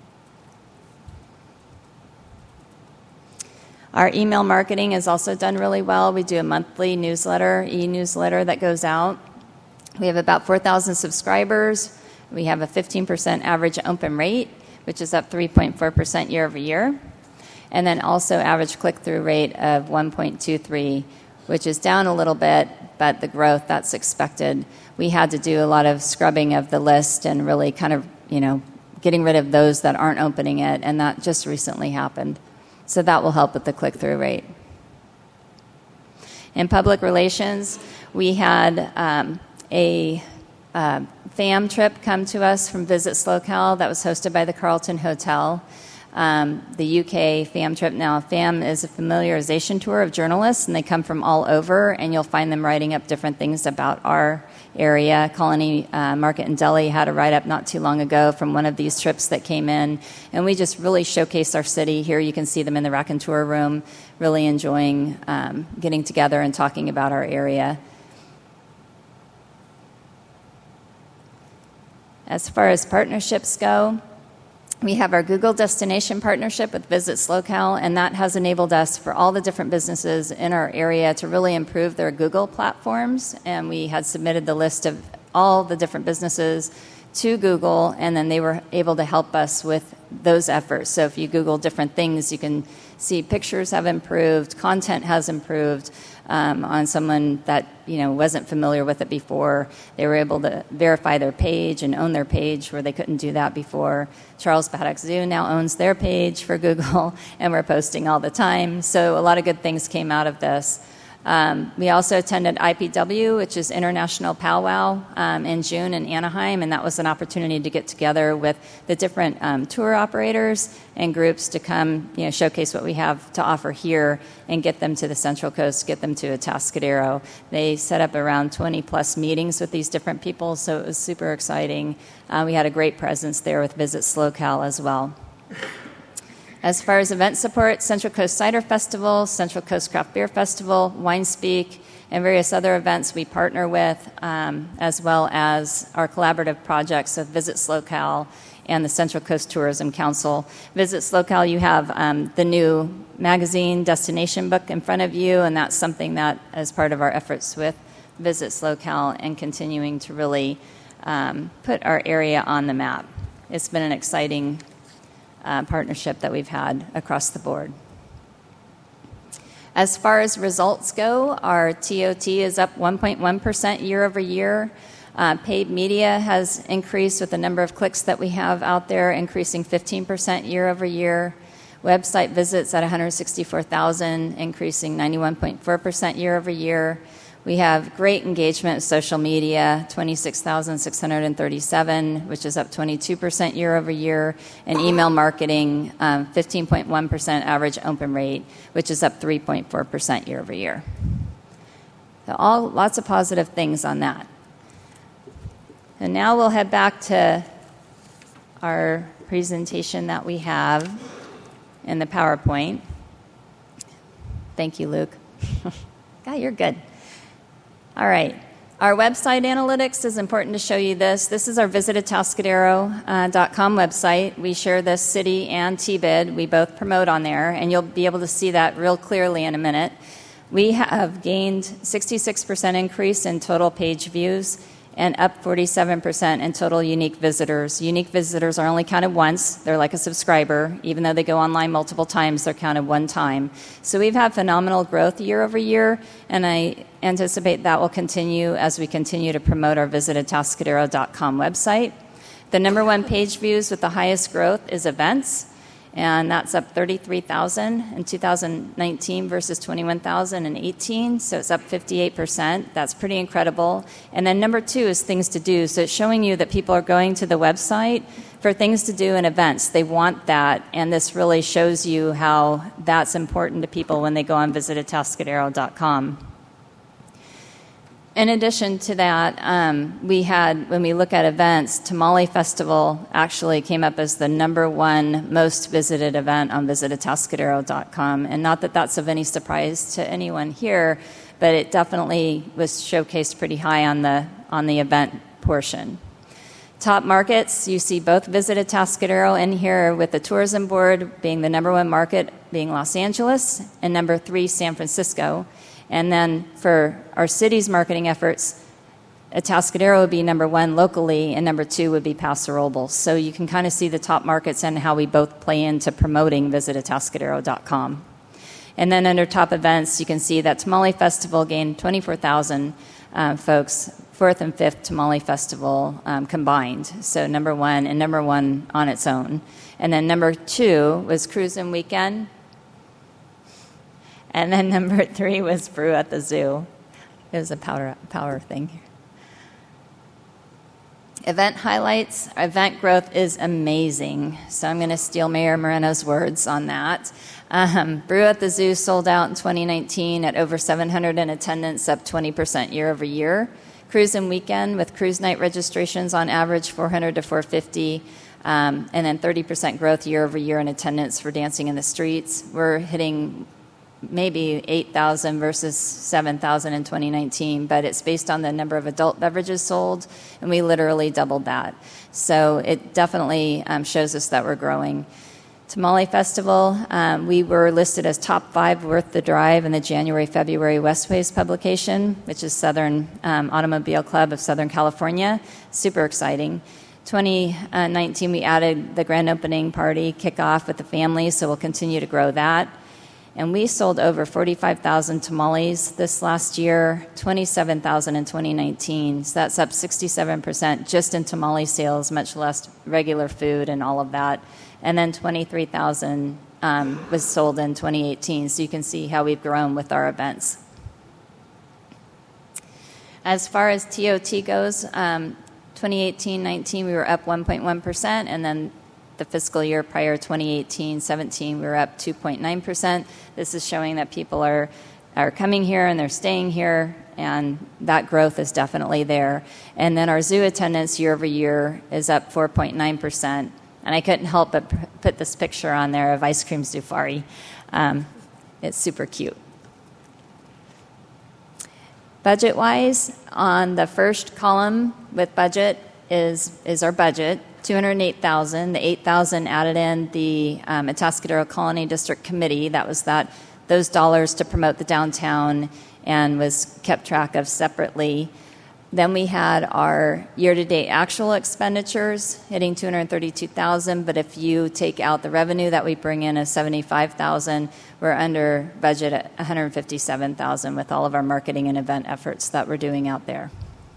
Our email marketing is also done really well. We do a monthly newsletter, e-newsletter that goes out. We have about 4,000 subscribers. We have a 15% average open rate, which is up 3.4% year over year. And then also average click-through rate of 1.23, which is down a little bit, but the growth that's expected. We had to do a lot of scrubbing of the list and really kind of, getting rid of those that aren't opening it, and that just recently happened. So that will help with the click-through rate. In public relations, we had a FAM trip come to us from Visit SlowCal that was hosted by the Carlton Hotel. The UK FAM trip. Now, FAM is a familiarization tour of journalists, and they come from all over, and you'll find them writing up different things about our area. Colony Market in Delhi had a write-up not too long ago from one of these trips that came in, and we just really showcase our city. Here you can see them in the Raconteur room, really enjoying getting together and talking about our area. As far as partnerships go, we have our Google destination partnership with Visit SlowCal, and that has enabled us for all the different businesses in our area to really improve their Google platforms. And we had submitted the list of all the different businesses to Google, and then they were able to help us with those efforts. So if you Google different things, you can see pictures have improved, content has improved on someone that wasn't familiar with it before. They were able to verify their page and own their page where they couldn't do that before. Charles Paddock Zoo now owns their page for Google, and we're posting all the time. So a lot of good things came out of this. We also attended IPW, which is International Powwow, in June in Anaheim, and that was an opportunity to get together with the different tour operators and groups to come, showcase what we have to offer here and get them to the Central Coast, get them to Atascadero. They set up around 20-plus meetings with these different people, so it was super exciting. We had a great presence there with Visit SlowCal as well. As far as event support, Central Coast Cider Festival, Central Coast Craft Beer Festival, Wine Speak, and various other events we partner with, as well as our collaborative projects of Visit SlowCal and the Central Coast Tourism Council. Visit SlowCal, you have the new magazine destination book in front of you, and that's something that is part of our efforts with Visit SlowCal and continuing to really put our area on the map. It's been an exciting partnership that we've had across the board. As far as results go, our TOT is up 1.1% year over year. Paid media has increased with the number of clicks that we have out there, increasing 15% year over year. Website visits at 164,000, increasing 91.4% year over year. We have great engagement with social media, 26,637, which is up 22% year over year, and email marketing, 15.1% average open rate, which is up 3.4% year over year. So lots of positive things on that. And now we'll head back to our presentation that we have in the PowerPoint. Thank you, Luke. God, you're good. All right. Our website analytics is important to show you this. This is our visitatascadero.com website. We share this city and TBID. We both promote on there, and you'll be able to see that real clearly in a minute. We have gained 66% increase in total page views and up 47% in total unique visitors. Unique visitors are only counted once. They're like a subscriber. Even though they go online multiple times, they're counted one time. So we've had phenomenal growth year over year, and I anticipate that will continue as we continue to promote our visitatascadero.com website. The number one page views with the highest growth is events, and that's up 33,000 in 2019 versus 21,000 in 18, so it's up 58%. That's pretty incredible. And then number 2 is things to do. So it's showing you that people are going to the website for things to do and events. They want that, and this really shows you how that's important to people when they go on visitatascadero.com. In addition to that, we had, when we look at events, Tamale Festival actually came up as the number 1 most visited event on visitatascadero.com. And not that that's of any surprise to anyone here, but it definitely was showcased pretty high on the event portion. Top markets, you see both Visit Atascadero in here, with the tourism board being the number 1 market being Los Angeles, and number 3 San Francisco. And then for our city's marketing efforts, Atascadero would be number 1 locally, and number 2 would be Paso Robles. So you can kind of see the top markets and how we both play into promoting visitatascadero.com. And then under top events, you can see that Tamale Festival gained 24,000 folks, 4th and 5th Tamale Festival combined. So number 1 and number 1 on its own. And then number 2 was Cruisin' Weekend. And then number 3 was Brew at the Zoo. It was a power thing. Event highlights. Event growth is amazing. So I'm going to steal Mayor Moreno's words on that. Brew at the Zoo sold out in 2019 at over 700 in attendance, up 20% year over year. Cruisin' Weekend with cruise night registrations on average 400 to 450. And then 30% growth year over year in attendance for Dancing in the Streets. We're hitting maybe 8,000 versus 7,000 in 2019, but it's based on the number of adult beverages sold, and we literally doubled that. So it definitely shows us that we're growing. Tamale Festival, we were listed as top 5 worth the drive in the January-February Westways publication, which is Southern Automobile Club of Southern California. Super exciting. 2019, we added the grand opening party kickoff with the family, so we'll continue to grow that. And we sold over 45,000 tamales this last year, 27,000 in 2019. So that's up 67% just in tamale sales, much less regular food and all of that. And then 23,000 was sold in 2018. So you can see how we've grown with our events. As far as TOT goes, 2018-19, we were up 1.1%, and then the fiscal year prior, 2018-17, we were up 2.9%. This is showing that people are coming here and they're staying here, and that growth is definitely there. And then our zoo attendance year over year is up 4.9%. And I couldn't help but put this picture on there of Ice Cream Zufari. It's super cute. Budget-wise, on the first column with budget is our budget. $208,000. The $8,000 added in the Atascadero Colony District Committee. That was those dollars to promote the downtown, and was kept track of separately. Then we had our year-to-date actual expenditures hitting $232,000. But if you take out the revenue that we bring in of $75,000, we're under budget at $157,000 with all of our marketing and event efforts that we're doing out there.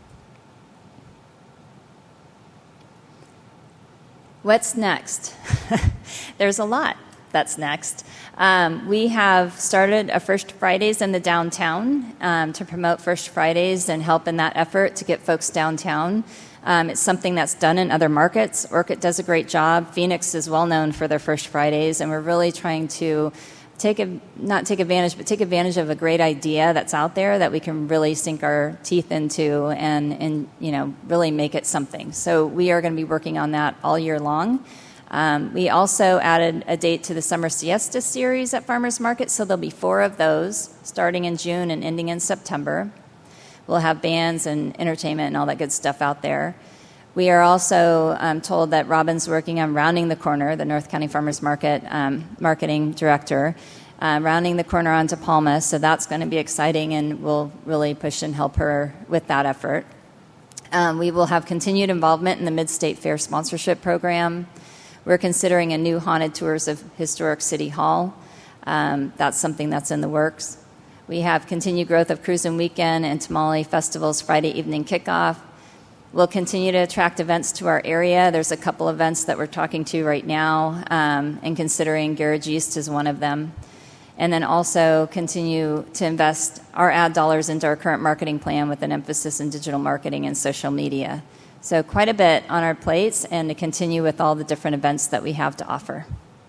What's next? There's a lot that's next. We have started a First Fridays in the downtown to promote First Fridays and help in that effort to get folks downtown. It's something that's done in other markets. Orchid does a great job. Phoenix is well known for their First Fridays, and we're really trying to take advantage of a great idea that's out there that we can really sink our teeth into and really make it something. So we are going to be working on that all year long. We also added a date to the Summer Siesta series at Farmers Market, so there'll be 4 of those starting in June and ending in September. We'll have bands and entertainment and all that good stuff out there. We are also told that Robin's working on Rounding the Corner, the North County Farmers Market marketing director, rounding the corner onto Palma, so that's going to be exciting, and we'll really push and help her with that effort. We will have continued involvement in the Mid-State Fair sponsorship program. We're considering a new haunted tours of historic City Hall. That's something that's in the works. We have continued growth of Cruisin' Weekend and Tamale Festival's Friday evening kickoff. We'll continue to attract events to our area. There's a couple events that we're talking to right now and considering Garage East is one of them. And then also continue to invest our ad dollars into our current marketing plan with an emphasis in digital marketing and social media. So quite a bit on our plates, and to continue with all the different events that we have to offer.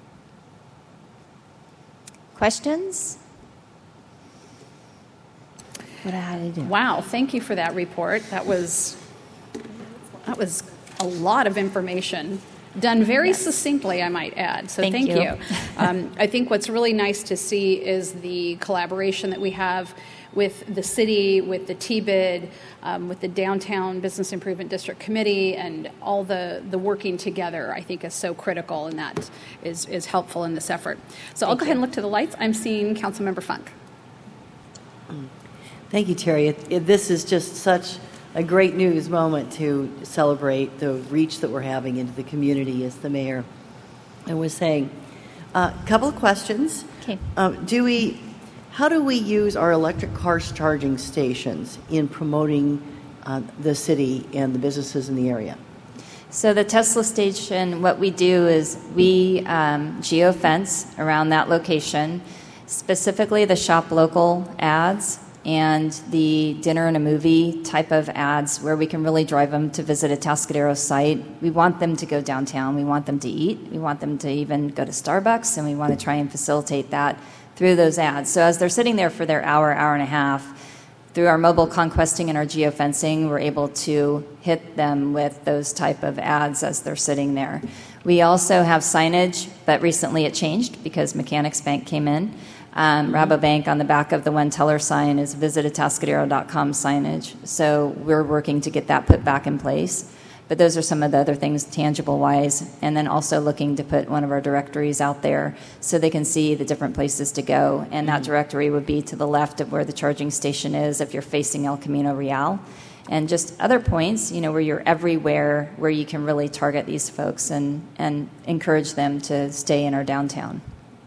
Questions? What I had to do. Wow, thank you for that report. That was a lot of information. Done very succinctly, I might add. So thank you. I think what's really nice to see is the collaboration that we have with the city, with the TBID, with the Downtown Business Improvement District Committee, and all the working together, I think, is so critical, and that is helpful in this effort. So I'll go ahead and look to the lights. I'm seeing Councilmember Funk. Thank you, Terry. This is just such a great news moment to celebrate the reach that we're having into the community, as the mayor was saying. A couple of questions. Okay. How do we use our electric car charging stations in promoting the city and the businesses in the area? So the Tesla station, what we do is we geofence around that location, specifically the shop local ads and the dinner and a movie type of ads where we can really drive them to visit a Tascadero site. We want them to go downtown. We want them to eat. We want them to even go to Starbucks, and we want to try and facilitate that through those ads. So as they're sitting there for their hour and a half, through our mobile conquesting and our geofencing, we're able to hit them with those type of ads as they're sitting there. We also have signage, but recently it changed because Mechanics Bank came in. Rabobank on the back of the One Teller sign is visitatascadero.com signage. So we're working to get that put back in place. But those are some of the other things tangible-wise. And then also looking to put one of our directories out there so they can see the different places to go. And that directory would be to the left of where the charging station is if you're facing El Camino Real. And just other points, where you're everywhere, where you can really target these folks and encourage them to stay in our downtown.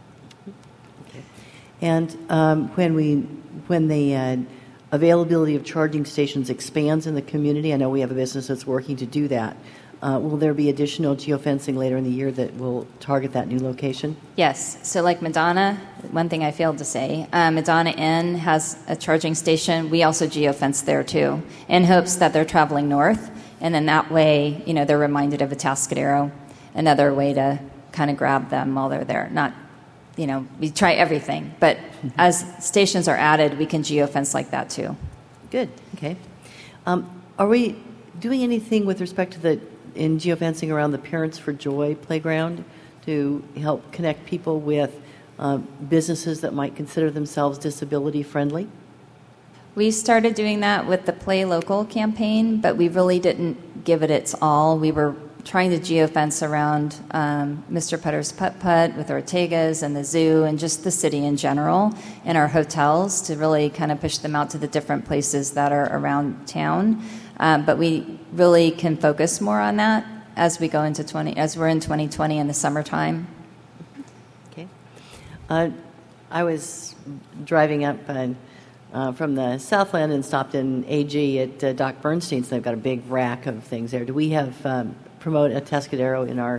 And when the availability of charging stations expands in the community, I know we have a business that's working to do that. Will there be additional geofencing later in the year that will target that new location? Yes. So like Madonna, one thing I failed to say, Madonna Inn has a charging station. We also geofence there too, in hopes that they're traveling north. And then that way, they're reminded of a Tascadero, another way to kind of grab them while they're there. We try everything, but as stations are added, we can geofence like that too. Good. Okay. Are we doing anything with respect to in geofencing around the Parents for Joy playground to help connect people with businesses that might consider themselves disability friendly? We started doing that with the Play Local campaign, but we really didn't give it its all. We were trying to geofence around Mr. Putter's Putt Putt with Ortega's and the zoo and just the city in general and our hotels to really kind of push them out to the different places that are around town. But we really can focus more on that as we go into as we're in 2020 in the summertime. Okay. I was driving up from the Southland and stopped in AG at Doc Bernstein's. They've got a big rack of things there. Do we have promote a Tascadero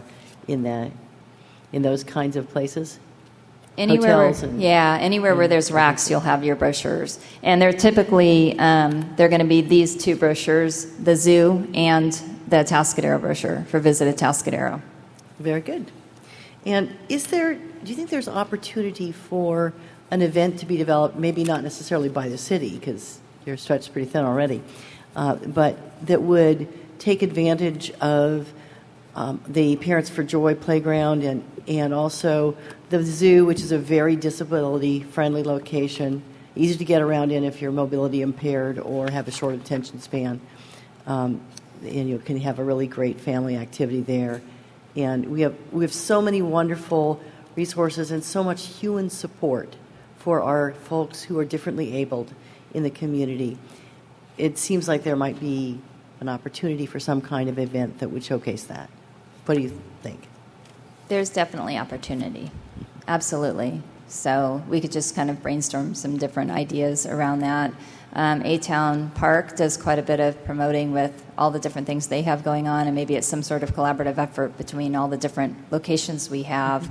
in those kinds of places? Anywhere, anywhere where there's racks, you'll have your brochures, and they're typically they're going to be these two brochures: the zoo and the Tascadero brochure for Visit a Tascadero. Very good. And do you think there's opportunity for an event to be developed, maybe not necessarily by the city because you're stretched pretty thin already, but that would take advantage of the Parents for Joy playground and also the zoo, which is a very disability-friendly location, easy to get around in if you're mobility impaired or have a short attention span. And you can have a really great family activity there. And we have so many wonderful resources and so much human support for our folks who are differently abled in the community. It seems like there might be an opportunity for some kind of event that would showcase that. What do you think? There's definitely opportunity. Absolutely. So we could just kind of brainstorm some different ideas around that. A-Town Park does quite a bit of promoting with all the different things they have going on, and maybe it's some sort of collaborative effort between all the different locations we have.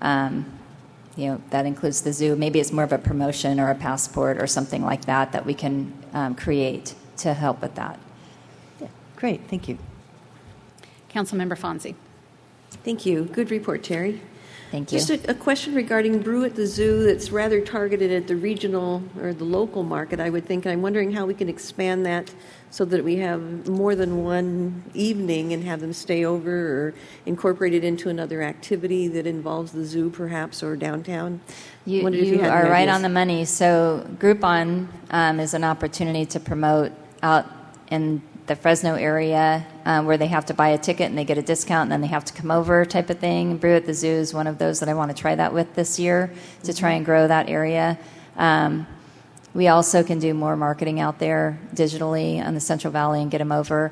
That includes the zoo. Maybe it's more of a promotion or a passport or something like that we can create to help with that. Yeah, great, thank you. Councilmember Fonzie. Thank you. Good report, Terry. Thank you. Just a question regarding Brew at the Zoo that's rather targeted at the regional or the local market, I would think. I'm wondering how we can expand that so that we have more than one evening and have them stay over or incorporate it into another activity that involves the zoo, perhaps, or downtown. You are right on the money. So Groupon is an opportunity to promote out in the Fresno area where they have to buy a ticket and they get a discount and then they have to come over type of thing. Brew at the Zoo is one of those that I want to try that with this year to try and grow that area. We also can do more marketing out there digitally on the Central Valley and get them over.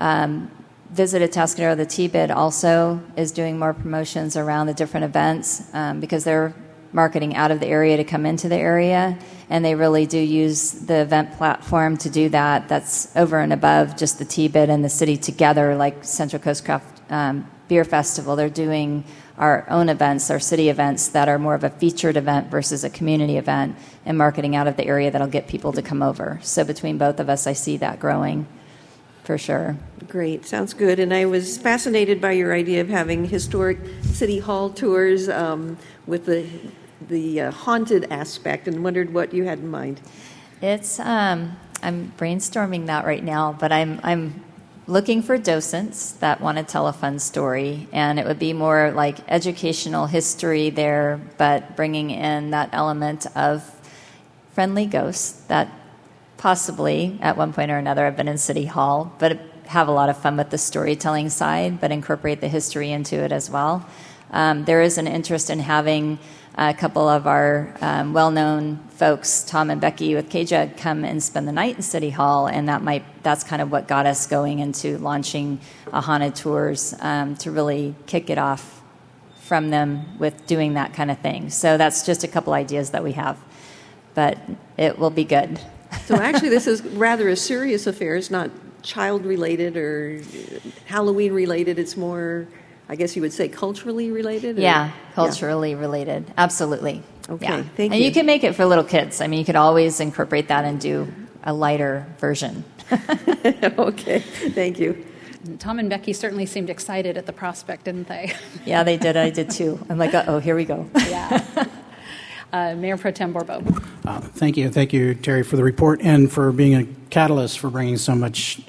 Visit Atascadero, the T-Bid also is doing more promotions around the different events because they're marketing out of the area to come into the area, and they really do use the event platform to do that. That's over and above just the T-Bid and the city together, like Central Coast Craft Beer Festival. They're doing our own events, our city events that are more of a featured event versus a community event, and marketing out of the area that'll get people to come over. So between both of us, I see that growing for sure. Great, sounds good. And I was fascinated by your idea of having historic city hall tours with the haunted aspect, and wondered what you had in mind. It's I'm brainstorming that right now, but I'm looking for docents that want to tell a fun story, and it would be more like educational history there, but bringing in that element of friendly ghosts that possibly at one point or another have been in City Hall, but have a lot of fun with the storytelling side, but incorporate the history into it as well. There is an interest in having a couple of our well-known folks, Tom and Becky with K-Jug, come and spend the night in City Hall, and that's kind of what got us going into launching a haunted tours to really kick it off from them with doing that kind of thing. So that's just a couple ideas that we have, but it will be good. So actually this is rather a serious affair. It's not child-related or Halloween-related. It's more, I guess you would say, culturally related? Yeah, culturally related. Absolutely. Okay, yeah. Thank you. And you can make it for little kids. I mean, you could always incorporate that and do a lighter version. Okay, thank you. Tom and Becky certainly seemed excited at the prospect, didn't they? Yeah, they did. I did too. I'm like, uh-oh, here we go. Yeah. Mayor Pro Tem Bourbeau. Thank you, Terry, for the report and for being a catalyst for bringing so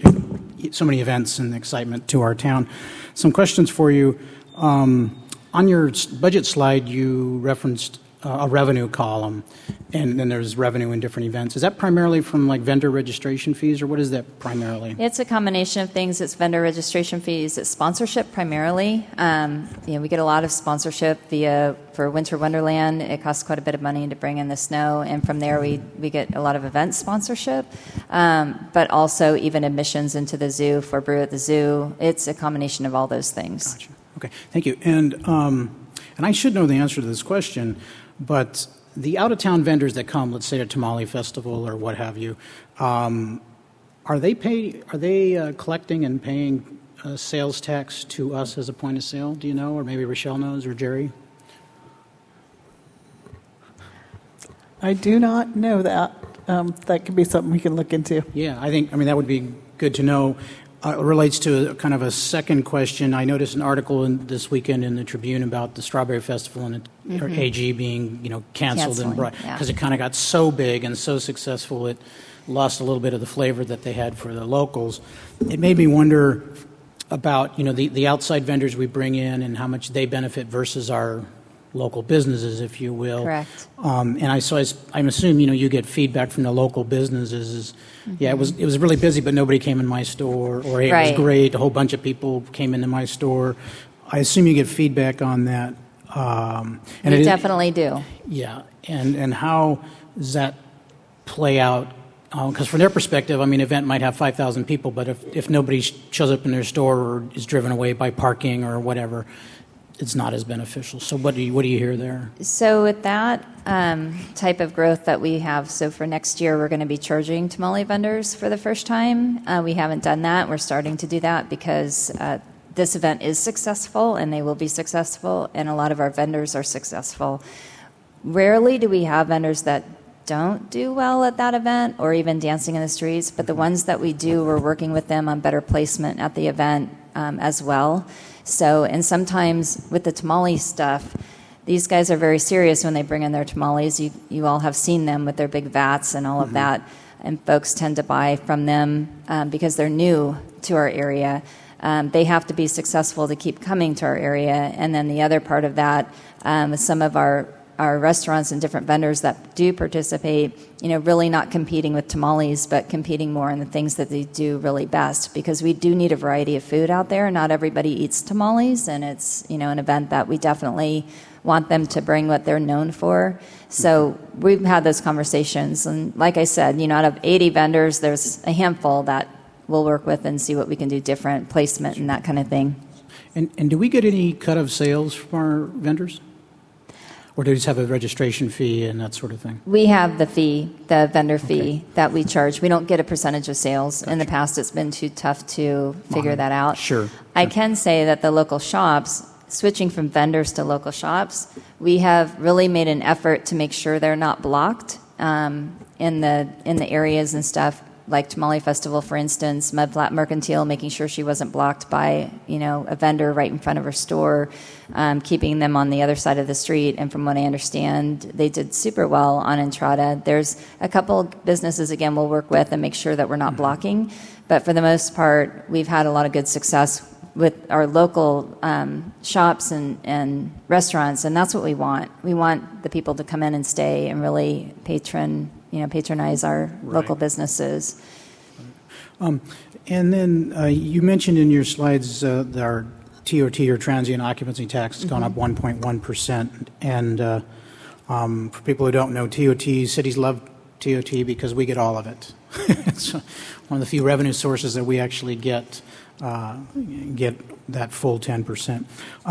many events and excitement to our town. Some questions for you. On your budget slide, you referenced a revenue column, and then there's revenue in different events. Is that primarily from like vendor registration fees, or what is that primarily? It's a combination of things. It's vendor registration fees. It's sponsorship primarily. We get a lot of sponsorship for Winter Wonderland. It costs quite a bit of money to bring in the snow, and from there we get a lot of event sponsorship, but also even admissions into the zoo for Brew at the Zoo. It's a combination of all those things. Gotcha. Okay, thank you. And I should know the answer to this question, but the out-of-town vendors that come, let's say to Tamale Festival or what have you, are they collecting and paying sales tax to us as a point of sale? Do you know, or maybe Rochelle knows, or Jerry? I do not know that. That could be something we can look into. Yeah, I mean that would be good to know. It relates to kind of a second question. I noticed an article this weekend in the Tribune about the Strawberry Festival and AG being, canceled and brought because it kind of got so big and so successful it lost a little bit of the flavor that they had for the locals. It made me wonder about the outside vendors we bring in and how much they benefit versus our local businesses, if you will. Correct. And I'm assuming you get feedback from the local businesses. Yeah, it was really busy, but nobody came in my store, or hey, it was great. A whole bunch of people came into my store. I assume you get feedback on that. And we definitely do. Yeah, and how does that play out? Because from their perspective, an event might have 5,000 people, but if nobody shows up in their store or is driven away by parking or whatever, it's not as beneficial. So what do you hear there? So with that type of growth that we have, so for next year, we're going to be charging tamale vendors for the first time. We haven't done that. We're starting to do that because this event is successful, and they will be successful, and a lot of our vendors are successful. Rarely do we have vendors that don't do well at that event or even dancing in the streets, but the ones that we do, we're working with them on better placement at the event as well. So, and sometimes with the tamale stuff, these guys are very serious when they bring in their tamales. You all have seen them with their big vats and all of that, and folks tend to buy from them because they're new to our area. They have to be successful to keep coming to our area. And then the other part of that, with some of our restaurants and different vendors that do participate, really not competing with tamales, but competing more in the things that they do really best, because we do need a variety of food out there. Not everybody eats tamales, and it's, an event that we definitely want them to bring what they're known for. So we've had those conversations. And like I said, out of 80 vendors, there's a handful that we'll work with and see what we can do different, placement and that kind of thing. And do we get any cut of sales from our vendors? Or do we just have a registration fee and that sort of thing? We have the fee, the vendor fee that we charge. We don't get a percentage of sales. Gotcha. In the past, it's been too tough to figure that out. Sure. I can say that the local shops, switching from vendors to local shops, we have really made an effort to make sure they're not blocked in the areas and stuff. Like Tamale Festival, for instance, Mudflat Mercantile, making sure she wasn't blocked by, a vendor right in front of her store, keeping them on the other side of the street. And from what I understand, they did super well on Entrada. There's a couple businesses, again, we'll work with and make sure that we're not blocking. But for the most part, we've had a lot of good success with our local shops and restaurants, and that's what we want. We want the people to come in and stay and really patronize our local businesses. And then you mentioned in your slides that our TOT, or transient occupancy tax, has gone up 1.1%. And for people who don't know, TOT, cities love TOT because we get all of it. It's one of the few revenue sources that we actually get that full 10%.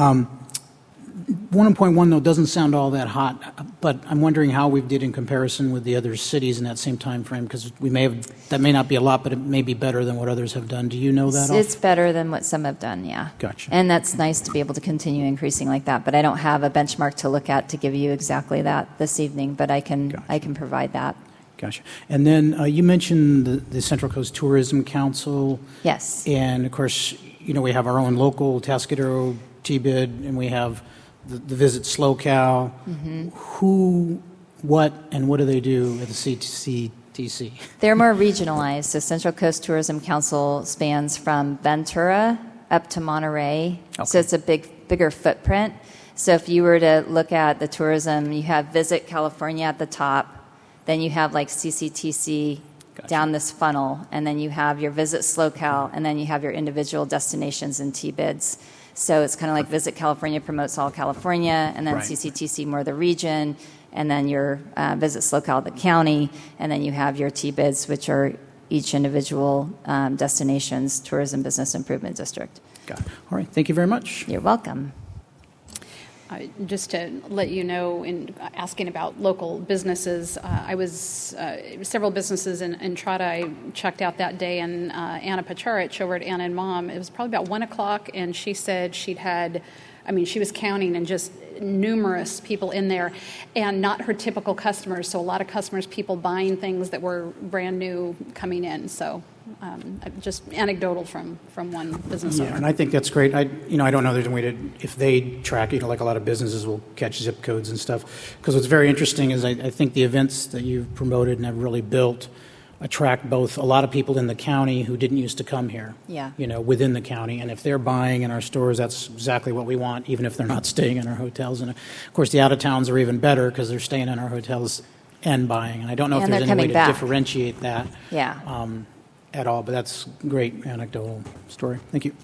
1.1, though, doesn't sound all that hot, but I'm wondering how we did in comparison with the other cities in that same time frame, because that may not be a lot, but it may be better than what others have done. Do you know that? It's better than what some have done, yeah. Gotcha. And that's nice to be able to continue increasing like that, but I don't have a benchmark to look at to give you exactly that this evening, but I can provide that. Gotcha. And then you mentioned the Central Coast Tourism Council. Yes. And, of course, we have our own local Tascadero TBID, and we have the Visit SlowCal. Mm-hmm. Who, what, and what do they do at the CTC? They're more regionalized. So Central Coast Tourism Council spans from Ventura up to Monterey. Okay. So it's a bigger footprint. So if you were to look at the tourism, you have Visit California at the top. Then you have like CCTC down this funnel, and then you have your Visit SlowCal, and then you have your individual destinations and TBIDs. So it's kind of like Visit California promotes all California, and then CCTC more the region, and then your Visit SlowCal the county, and then you have your TBIDs, which are each individual destinations, tourism business improvement district. Got it. All right. Thank you very much. You're welcome. Just to let you know, in asking about local businesses, I was several businesses in Entrada I checked out that day, and Anna Pacharich over at Anna and Mom, it was probably about 1 o'clock, and she said she was counting, and just numerous people in there, and not her typical customers. So a lot of customers, people buying things that were brand new coming in. So just anecdotal from one business owner. And I think that's great. I don't know there's a way to, if they track, like a lot of businesses will catch zip codes and stuff. Because what's very interesting is I think the events that you've promoted and have really built attract both a lot of people in the county who didn't used to come here, within the county. And if they're buying in our stores, that's exactly what we want, even if they're not staying in our hotels. And, of course, the out-of-towns are even better because they're staying in our hotels and buying. And I don't know if there's any way to differentiate that at all, but that's a great anecdotal story. Thank you.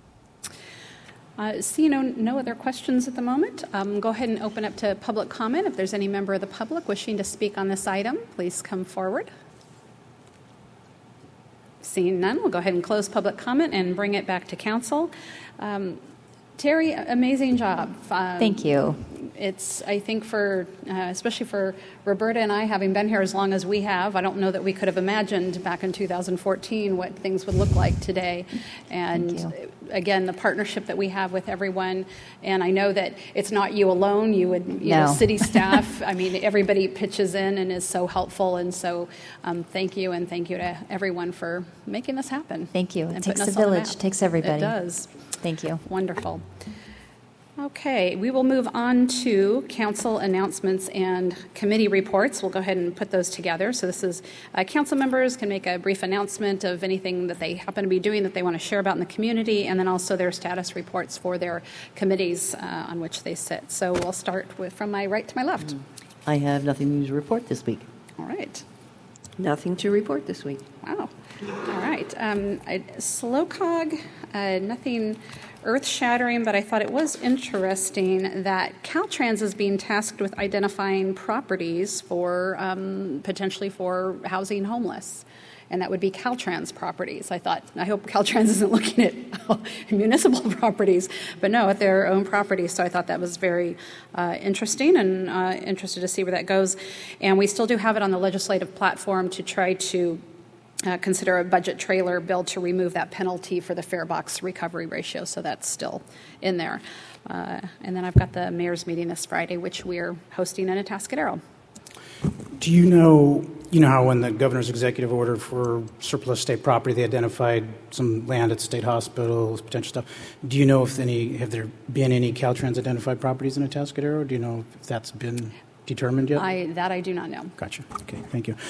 Seeing no other questions at the moment, go ahead and open up to public comment. If there's any member of the public wishing to speak on this item, please come forward. Seeing none, we'll go ahead and close public comment and bring it back to council. Terry, amazing job. Thank you. It's, I think, especially for Roberta and I, having been here as long as we have, I don't know that we could have imagined back in 2014 what things would look like today. And again, the partnership that we have with everyone, and I know that it's not you alone. You know, city staff. I mean, everybody pitches in and is so helpful. And so, thank you, and thank you to everyone for making this happen. Thank you. It takes a village. It takes everybody. It does. Thank you. Wonderful. Okay, we will move on to council announcements and committee reports. We'll go ahead and put those together. So this is council members can make a brief announcement of anything that they happen to be doing that they want to share about in the community, and then also their status reports for their committees on which they sit. So we'll start with from my right to my left. I have nothing new to report this week. All right. Nothing to report this week. Wow. All right. SLOCOG, nothing earth-shattering, but I thought it was interesting that Caltrans is being tasked with identifying properties for potentially for housing homeless, and that would be Caltrans properties. I hope Caltrans isn't looking at municipal properties, but no, at their own properties. So I thought that was very interesting, and interested to see where that goes. And we still do have it on the legislative platform to try to consider a budget trailer bill to remove that penalty for the fare box recovery ratio, so that's still in there. And then I've got the mayor's meeting this Friday, which we're hosting in Atascadero. Do you know how when the governor's executive order for surplus state property, they identified some land at state hospitals, potential stuff. Do you know have there been any Caltrans identified properties in Atascadero? Do you know if that's been determined yet? I do not know. Gotcha. Okay, thank you.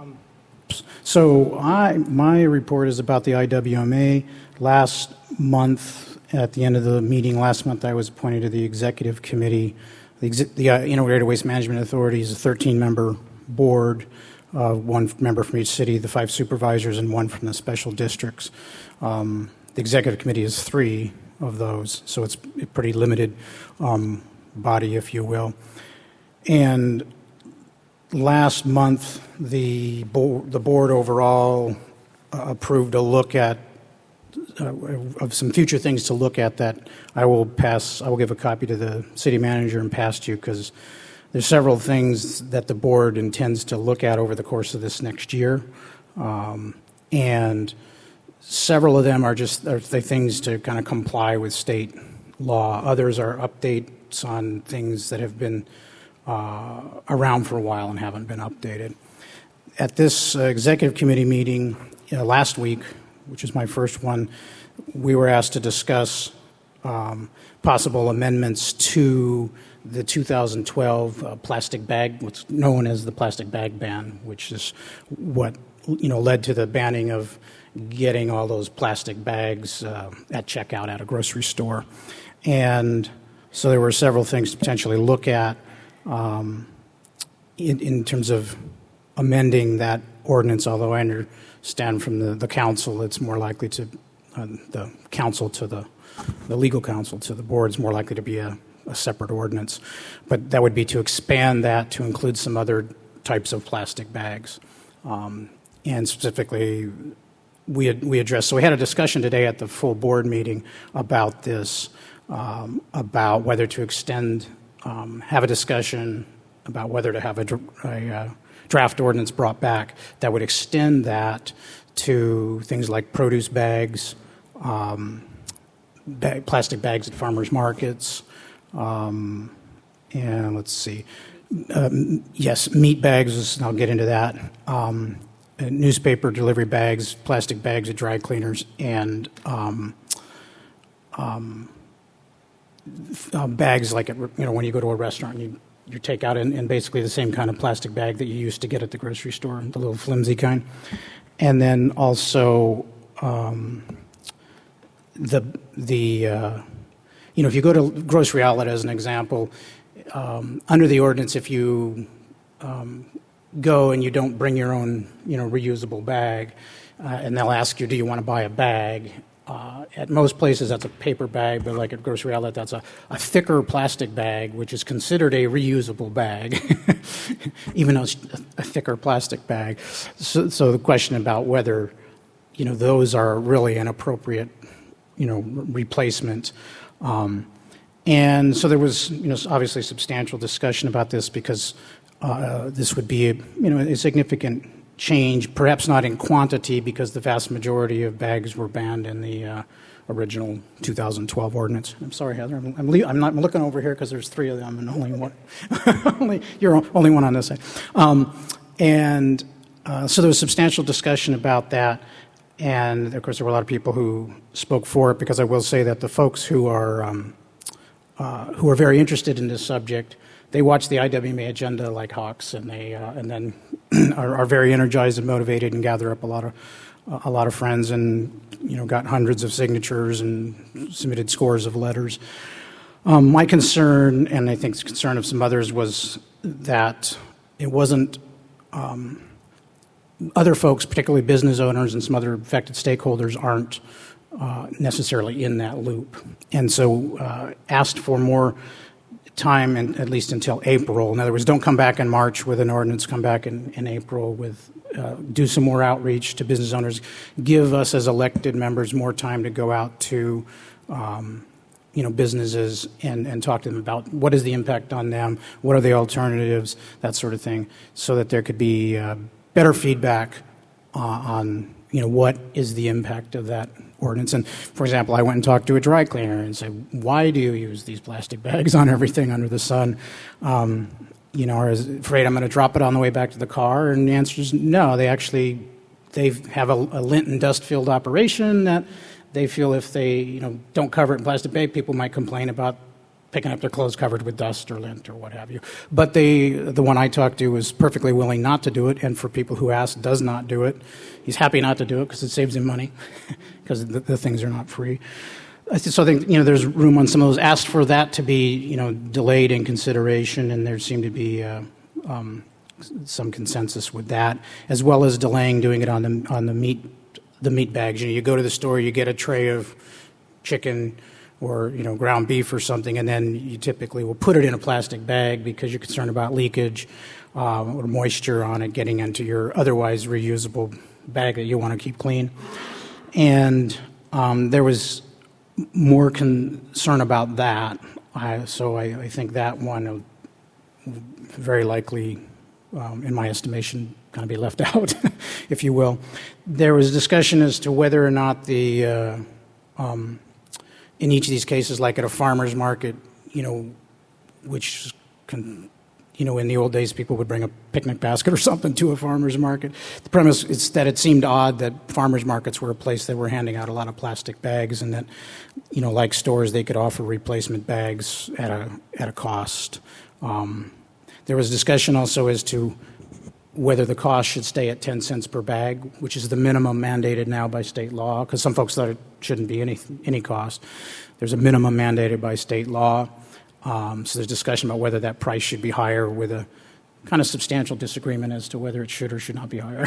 So my report is about the IWMA. Last month, at the end of the meeting last month, I was appointed to the executive committee. The Integrated Waste Management Authority is a 13-member board, one member from each city, the 5 supervisors, and one from the special districts. The executive committee is 3 of those, so it's a pretty limited body, if you will. And last month, the board overall approved a look at of some future things to look at that I will give a copy to the city manager and pass to you, because there's several things that the board intends to look at over the course of this next year, and several of them are the things to kind of comply with state law. Others are updates on things that have been around for a while and haven't been updated. At this executive committee meeting last week, which is my first one, we were asked to discuss possible amendments to the 2012 plastic bag, what's known as the plastic bag ban, which is what led to the banning of getting all those plastic bags at checkout at a grocery store. And so there were several things to potentially look at in terms of amending that ordinance, although I understand from the council it's more likely to, the council to the legal counsel to the board is more likely to be a separate ordinance. But that would be to expand that to include some other types of plastic bags. And specifically, we addressed, so we had a discussion today at the full board meeting about this, about whether to extend, have a discussion about whether to have a draft ordinance brought back that would extend that to things like produce bags, plastic bags at farmers markets, and let's see, yes, meat bags, I'll get into that, newspaper delivery bags, plastic bags at dry cleaners, and bags like when you go to a restaurant, you take out in basically the same kind of plastic bag that you used to get at the grocery store, the little flimsy kind. And then also if you go to grocery outlet as an example, under the ordinance, if you go and you don't bring your own reusable bag, and they'll ask you, do you want to buy a bag? At most places, that's a paper bag, but like at grocery outlet, that's a thicker plastic bag, which is considered a reusable bag, even though it's a thicker plastic bag. So the question about whether, those are really an appropriate, replacement. And so there was, obviously substantial discussion about this because this would be, a significant change, perhaps not in quantity because the vast majority of bags were banned in the original 2012 ordinance. I'm sorry, Heather. I'm not looking over here because there's three of them and only one. You're only one on this side. So there was substantial discussion about that. And, of course, there were a lot of people who spoke for it because I will say that the folks who are very interested in this subject, they watch the IWMA agenda like hawks, and they and then are very energized and motivated and gather up a lot of friends and got hundreds of signatures and submitted scores of letters. My concern, and I think the concern of some others, was that it wasn't other folks, particularly business owners and some other affected stakeholders, aren't necessarily in that loop, and so asked for more time, and at least until April. In other words, don't come back in March with an ordinance. Come back in April with do some more outreach to business owners. Give us as elected members more time to go out to businesses and talk to them about what is the impact on them, what are the alternatives, that sort of thing, so that there could be better feedback on what is the impact of that ordinance. And, for example, I went and talked to a dry cleaner and said, why do you use these plastic bags on everything under the sun? Or is afraid I'm going to drop it on the way back to the car? And the answer is no. They have a lint and dust-filled operation that they feel if they don't cover it in plastic bag, people might complain about picking up their clothes covered with dust or lint or what have you. But the one I talked to was perfectly willing not to do it, and for people who ask, does not do it. He's happy not to do it because it saves him money because the things are not free. So I think there's room on some of those. Asked for that to be delayed in consideration, and there seemed to be some consensus with that, as well as delaying doing it on the meat bags. You go to the store, you get a tray of chicken or ground beef or something, and then you typically will put it in a plastic bag because you're concerned about leakage or moisture on it getting into your otherwise reusable bag that you want to keep clean. And there was more concern about that, so I think that one very likely, in my estimation, kind of be left out, if you will. There was discussion as to whether or not in each of these cases, like at a farmer's market, which can, in the old days, people would bring a picnic basket or something to a farmer's market. The premise is that it seemed odd that farmer's markets were a place that were handing out a lot of plastic bags, and that, like stores, they could offer replacement bags at a cost. There was discussion also as to whether the cost should stay at 10 cents per bag, which is the minimum mandated now by state law, because some folks thought it shouldn't be any cost. There's a minimum mandated by state law. So there's discussion about whether that price should be higher, with a kind of substantial disagreement as to whether it should or should not be higher.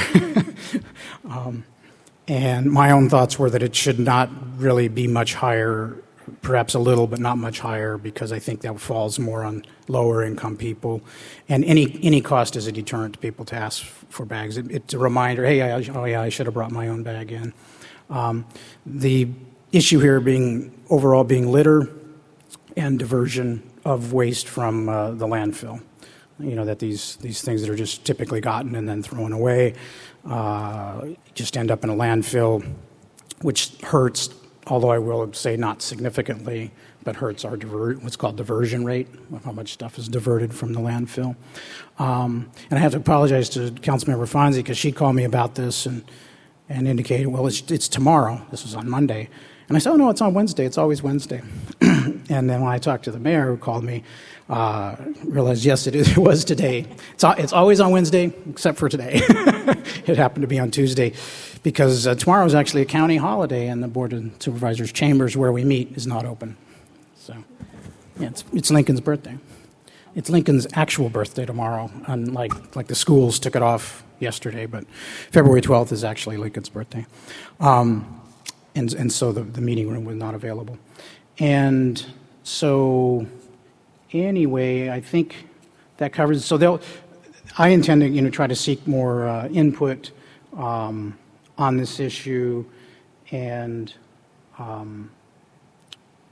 And my own thoughts were that it should not really be much higher, perhaps a little, but not much higher, because I think that falls more on lower income people. And any cost is a deterrent to people to ask for bags. It's a reminder, hey, I should have brought my own bag in. The issue here being litter and diversion of waste from the landfill. That these things that are just typically gotten and then thrown away just end up in a landfill, which hurts, although I will say not significantly, but hurts our what's called diversion rate, how much stuff is diverted from the landfill. And I have to apologize to Councilmember Fonzie, because she called me about this and indicated, well, it's tomorrow. This was on Monday. And I said, oh, no, it's on Wednesday. It's always Wednesday. And then when I talked to the mayor who called me, realized, yes, it was today. It's always on Wednesday, except for today. It happened to be on Tuesday, because tomorrow is actually a county holiday, and the Board of Supervisors' chambers where we meet is not open. So, yeah, it's Lincoln's birthday. It's Lincoln's actual birthday tomorrow, unlike the schools took it off yesterday, but February 12th is actually Lincoln's birthday. And so the meeting room was not available. And so anyway, I think that covers. So I intend to try to seek more input on this issue, and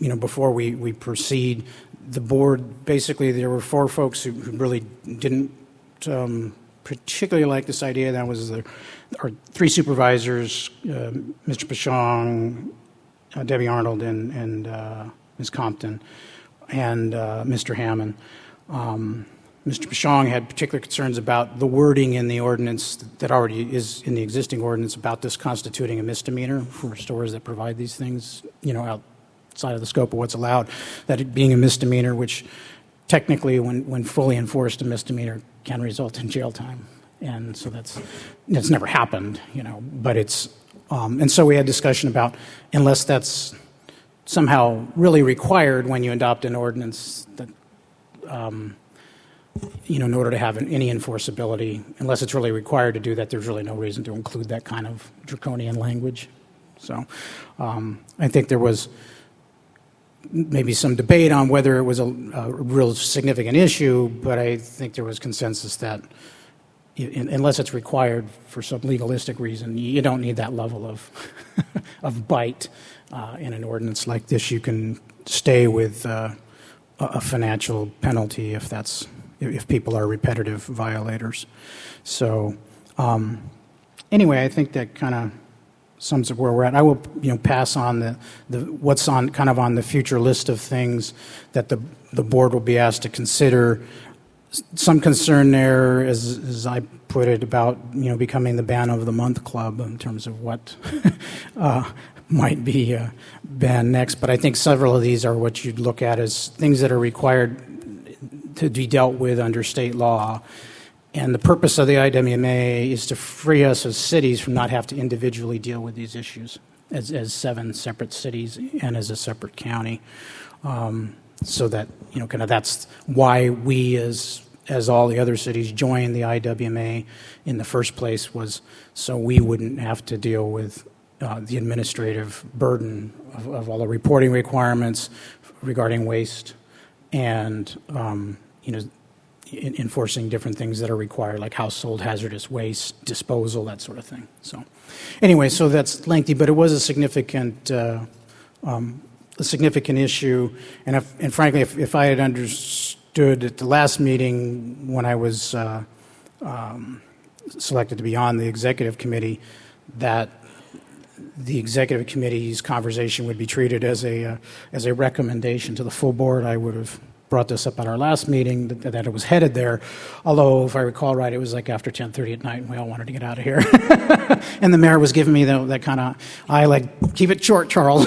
before we proceed, the board, basically there were 4 folks who really didn't particularly like this idea. That was our 3 supervisors, Mr. Pashong, Debbie Arnold, and Ms. Compton, and Mr. Hammond. Mr. Pashong had particular concerns about the wording in the ordinance that already is in the existing ordinance about this constituting a misdemeanor for stores that provide these things, outside of the scope of what's allowed, that it being a misdemeanor, which technically, when fully enforced, a misdemeanor can result in jail time. And so that's never happened, but it's, and so we had discussion about, unless that's somehow really required when you adopt an ordinance that, in order to have any enforceability, unless it's really required to do that, there's really no reason to include that kind of draconian language. So I think there was maybe some debate on whether it was a real significant issue, but I think there was consensus that unless it's required for some legalistic reason, you don't need that level of of bite in an ordinance like this. You can stay with a financial penalty if people are repetitive violators. So anyway, I think that kind of sums up where we're at. I will pass on the what's on kind of on the future list of things that the board will be asked to consider. Some concern there, as I put it, about becoming the ban of the month club in terms of what might be banned next. But I think several of these are what you'd look at as things that are required to be dealt with under state law. And the purpose of the IWMA is to free us as cities from not have to individually deal with these issues as 7 separate cities and as a separate county. So that, kind of that's why we as all the other cities joined the IWMA in the first place, was so we wouldn't have to deal with the administrative burden of all the reporting requirements regarding waste and, enforcing different things that are required, like household hazardous waste disposal, that sort of thing. So anyway, so that's lengthy, but it was a significant issue. And frankly, if I had understood at the last meeting when I was selected to be on the executive committee, that the executive committee's conversation would be treated as a recommendation to the full board, I would have brought this up at our last meeting, that it was headed there. Although, if I recall right, it was like after 10:30 at night, and we all wanted to get out of here. And the mayor was giving me that kind of eye, like, keep it short, Charles.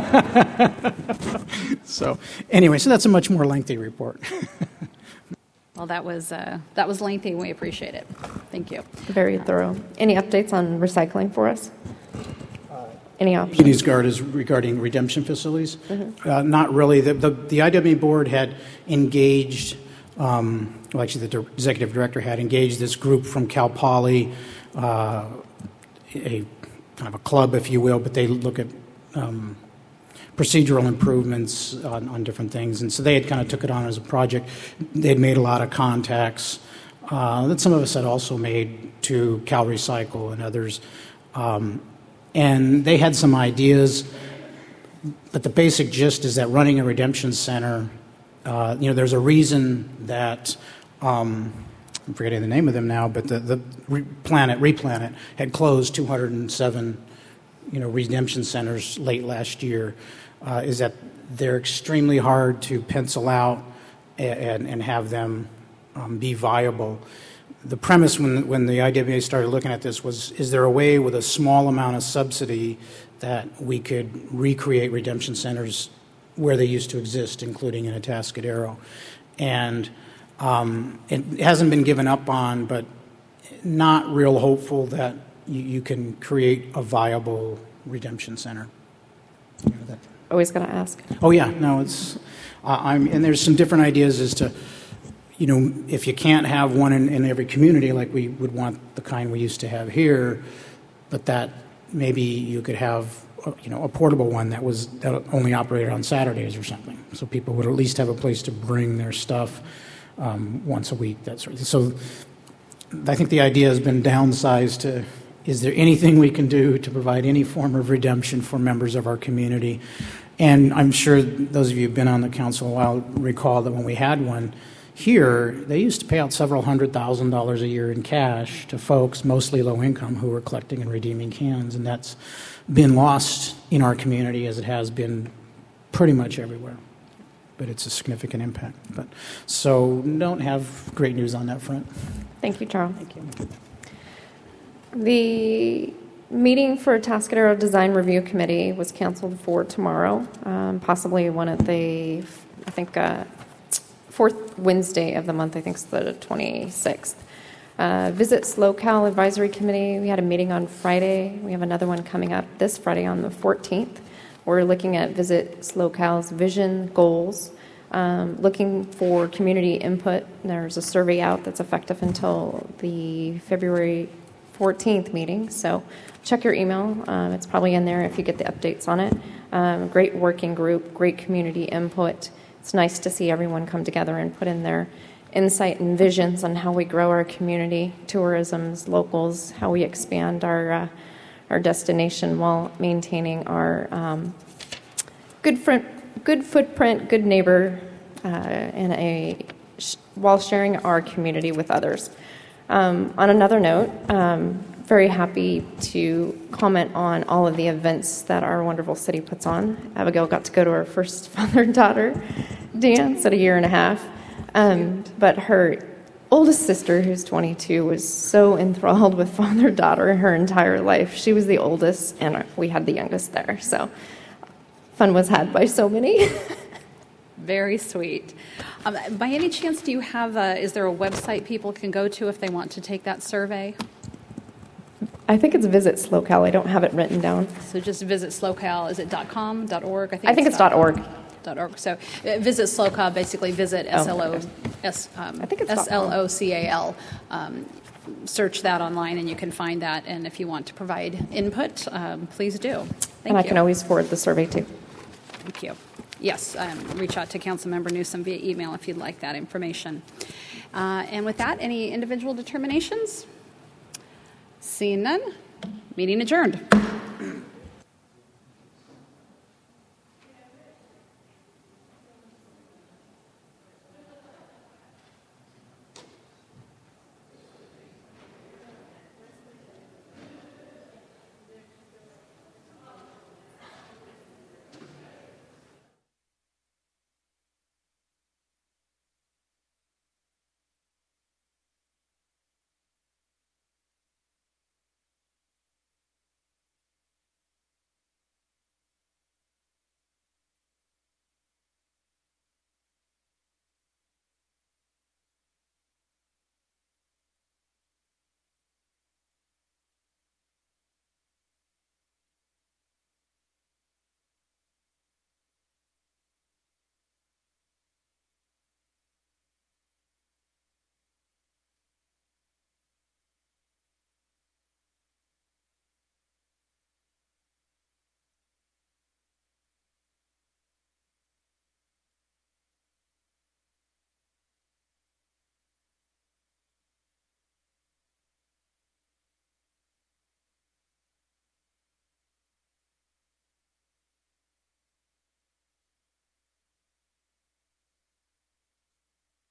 So anyway, so that's a much more lengthy report. Well, that was lengthy, and we appreciate it. Thank you. Very thorough. Any updates on recycling for us? Any options? Deputy's Guard is regarding redemption facilities. Mm-hmm. Not really. The IWMA board had engaged, actually the executive director had engaged this group from Cal Poly, a kind of a club, if you will, but they look at procedural improvements on different things. And so they had kind of took it on as a project. They had made a lot of contacts that some of us had also made to Cal Recycle and others. And they had some ideas, but the basic gist is that running a redemption center, there's a reason that, I'm forgetting the name of them now, but the Replanet had closed 207, redemption centers late last year, is that they're extremely hard to pencil out and have them be viable. The premise when the IWMA started looking at this was, is there a way with a small amount of subsidy that we could recreate redemption centers where they used to exist, including in Atascadero? And it hasn't been given up on, but not real hopeful that you can create a viable redemption center. Always going to ask. Oh, yeah. No, it's and there's some different ideas as to, if you can't have one in every community, like we would want the kind we used to have here, but that maybe you could have, a portable one that only operated on Saturdays or something, so people would at least have a place to bring their stuff once a week. That sort of thing. So I think the idea has been downsized to: is there anything we can do to provide any form of redemption for members of our community? And I'm sure those of you who've been on the council a while recall that when we had one here, they used to pay out several $100,000 a year in cash to folks, mostly low income, who were collecting and redeeming cans. And that's been lost in our community, as it has been pretty much everywhere. But it's a significant impact. So don't have great news on that front. Thank you, Charles. Thank you. The meeting for Tascadero Design Review Committee was canceled for tomorrow, possibly one of the, I think, fourth Wednesday of the month. I think it's the 26th. Visit SlowCal Advisory Committee. We had a meeting on Friday. We have another one coming up this Friday on the 14th. We're looking at Visit SlowCal's vision goals, looking for community input. There's a survey out that's effective until the February 14th meeting, so check your email. It's probably in there if you get the updates on it. Great working group, great community input. It's nice to see everyone come together and put in their insight and visions on how we grow our community, tourism's, locals, how we expand our destination while maintaining our good footprint, good neighbor, and while sharing our community with others. On another note, very happy to comment on all of the events that our wonderful city puts on. Abigail got to go to her first father-daughter dance at 1.5 years, but her oldest sister, who's 22, was so enthralled with father-daughter her entire life. She was the oldest, and we had the youngest there, so fun was had by so many. Very sweet. By any chance, do you have is there a website people can go to if they want to take that survey? I think it's Visit SlowCal. I don't have it written down. So just visit SlowCal. Is it .com, .org? I think it's .org. .org. So visit SlowCal, basically visit I think it's SLOCAL. Search that online and you can find that. And if you want to provide input, please do. Thank you. I can always forward the survey too. Thank you. Yes, reach out to Councilmember Newsom via email if you'd like that information. And with that, any individual determinations? Seeing none, meeting adjourned.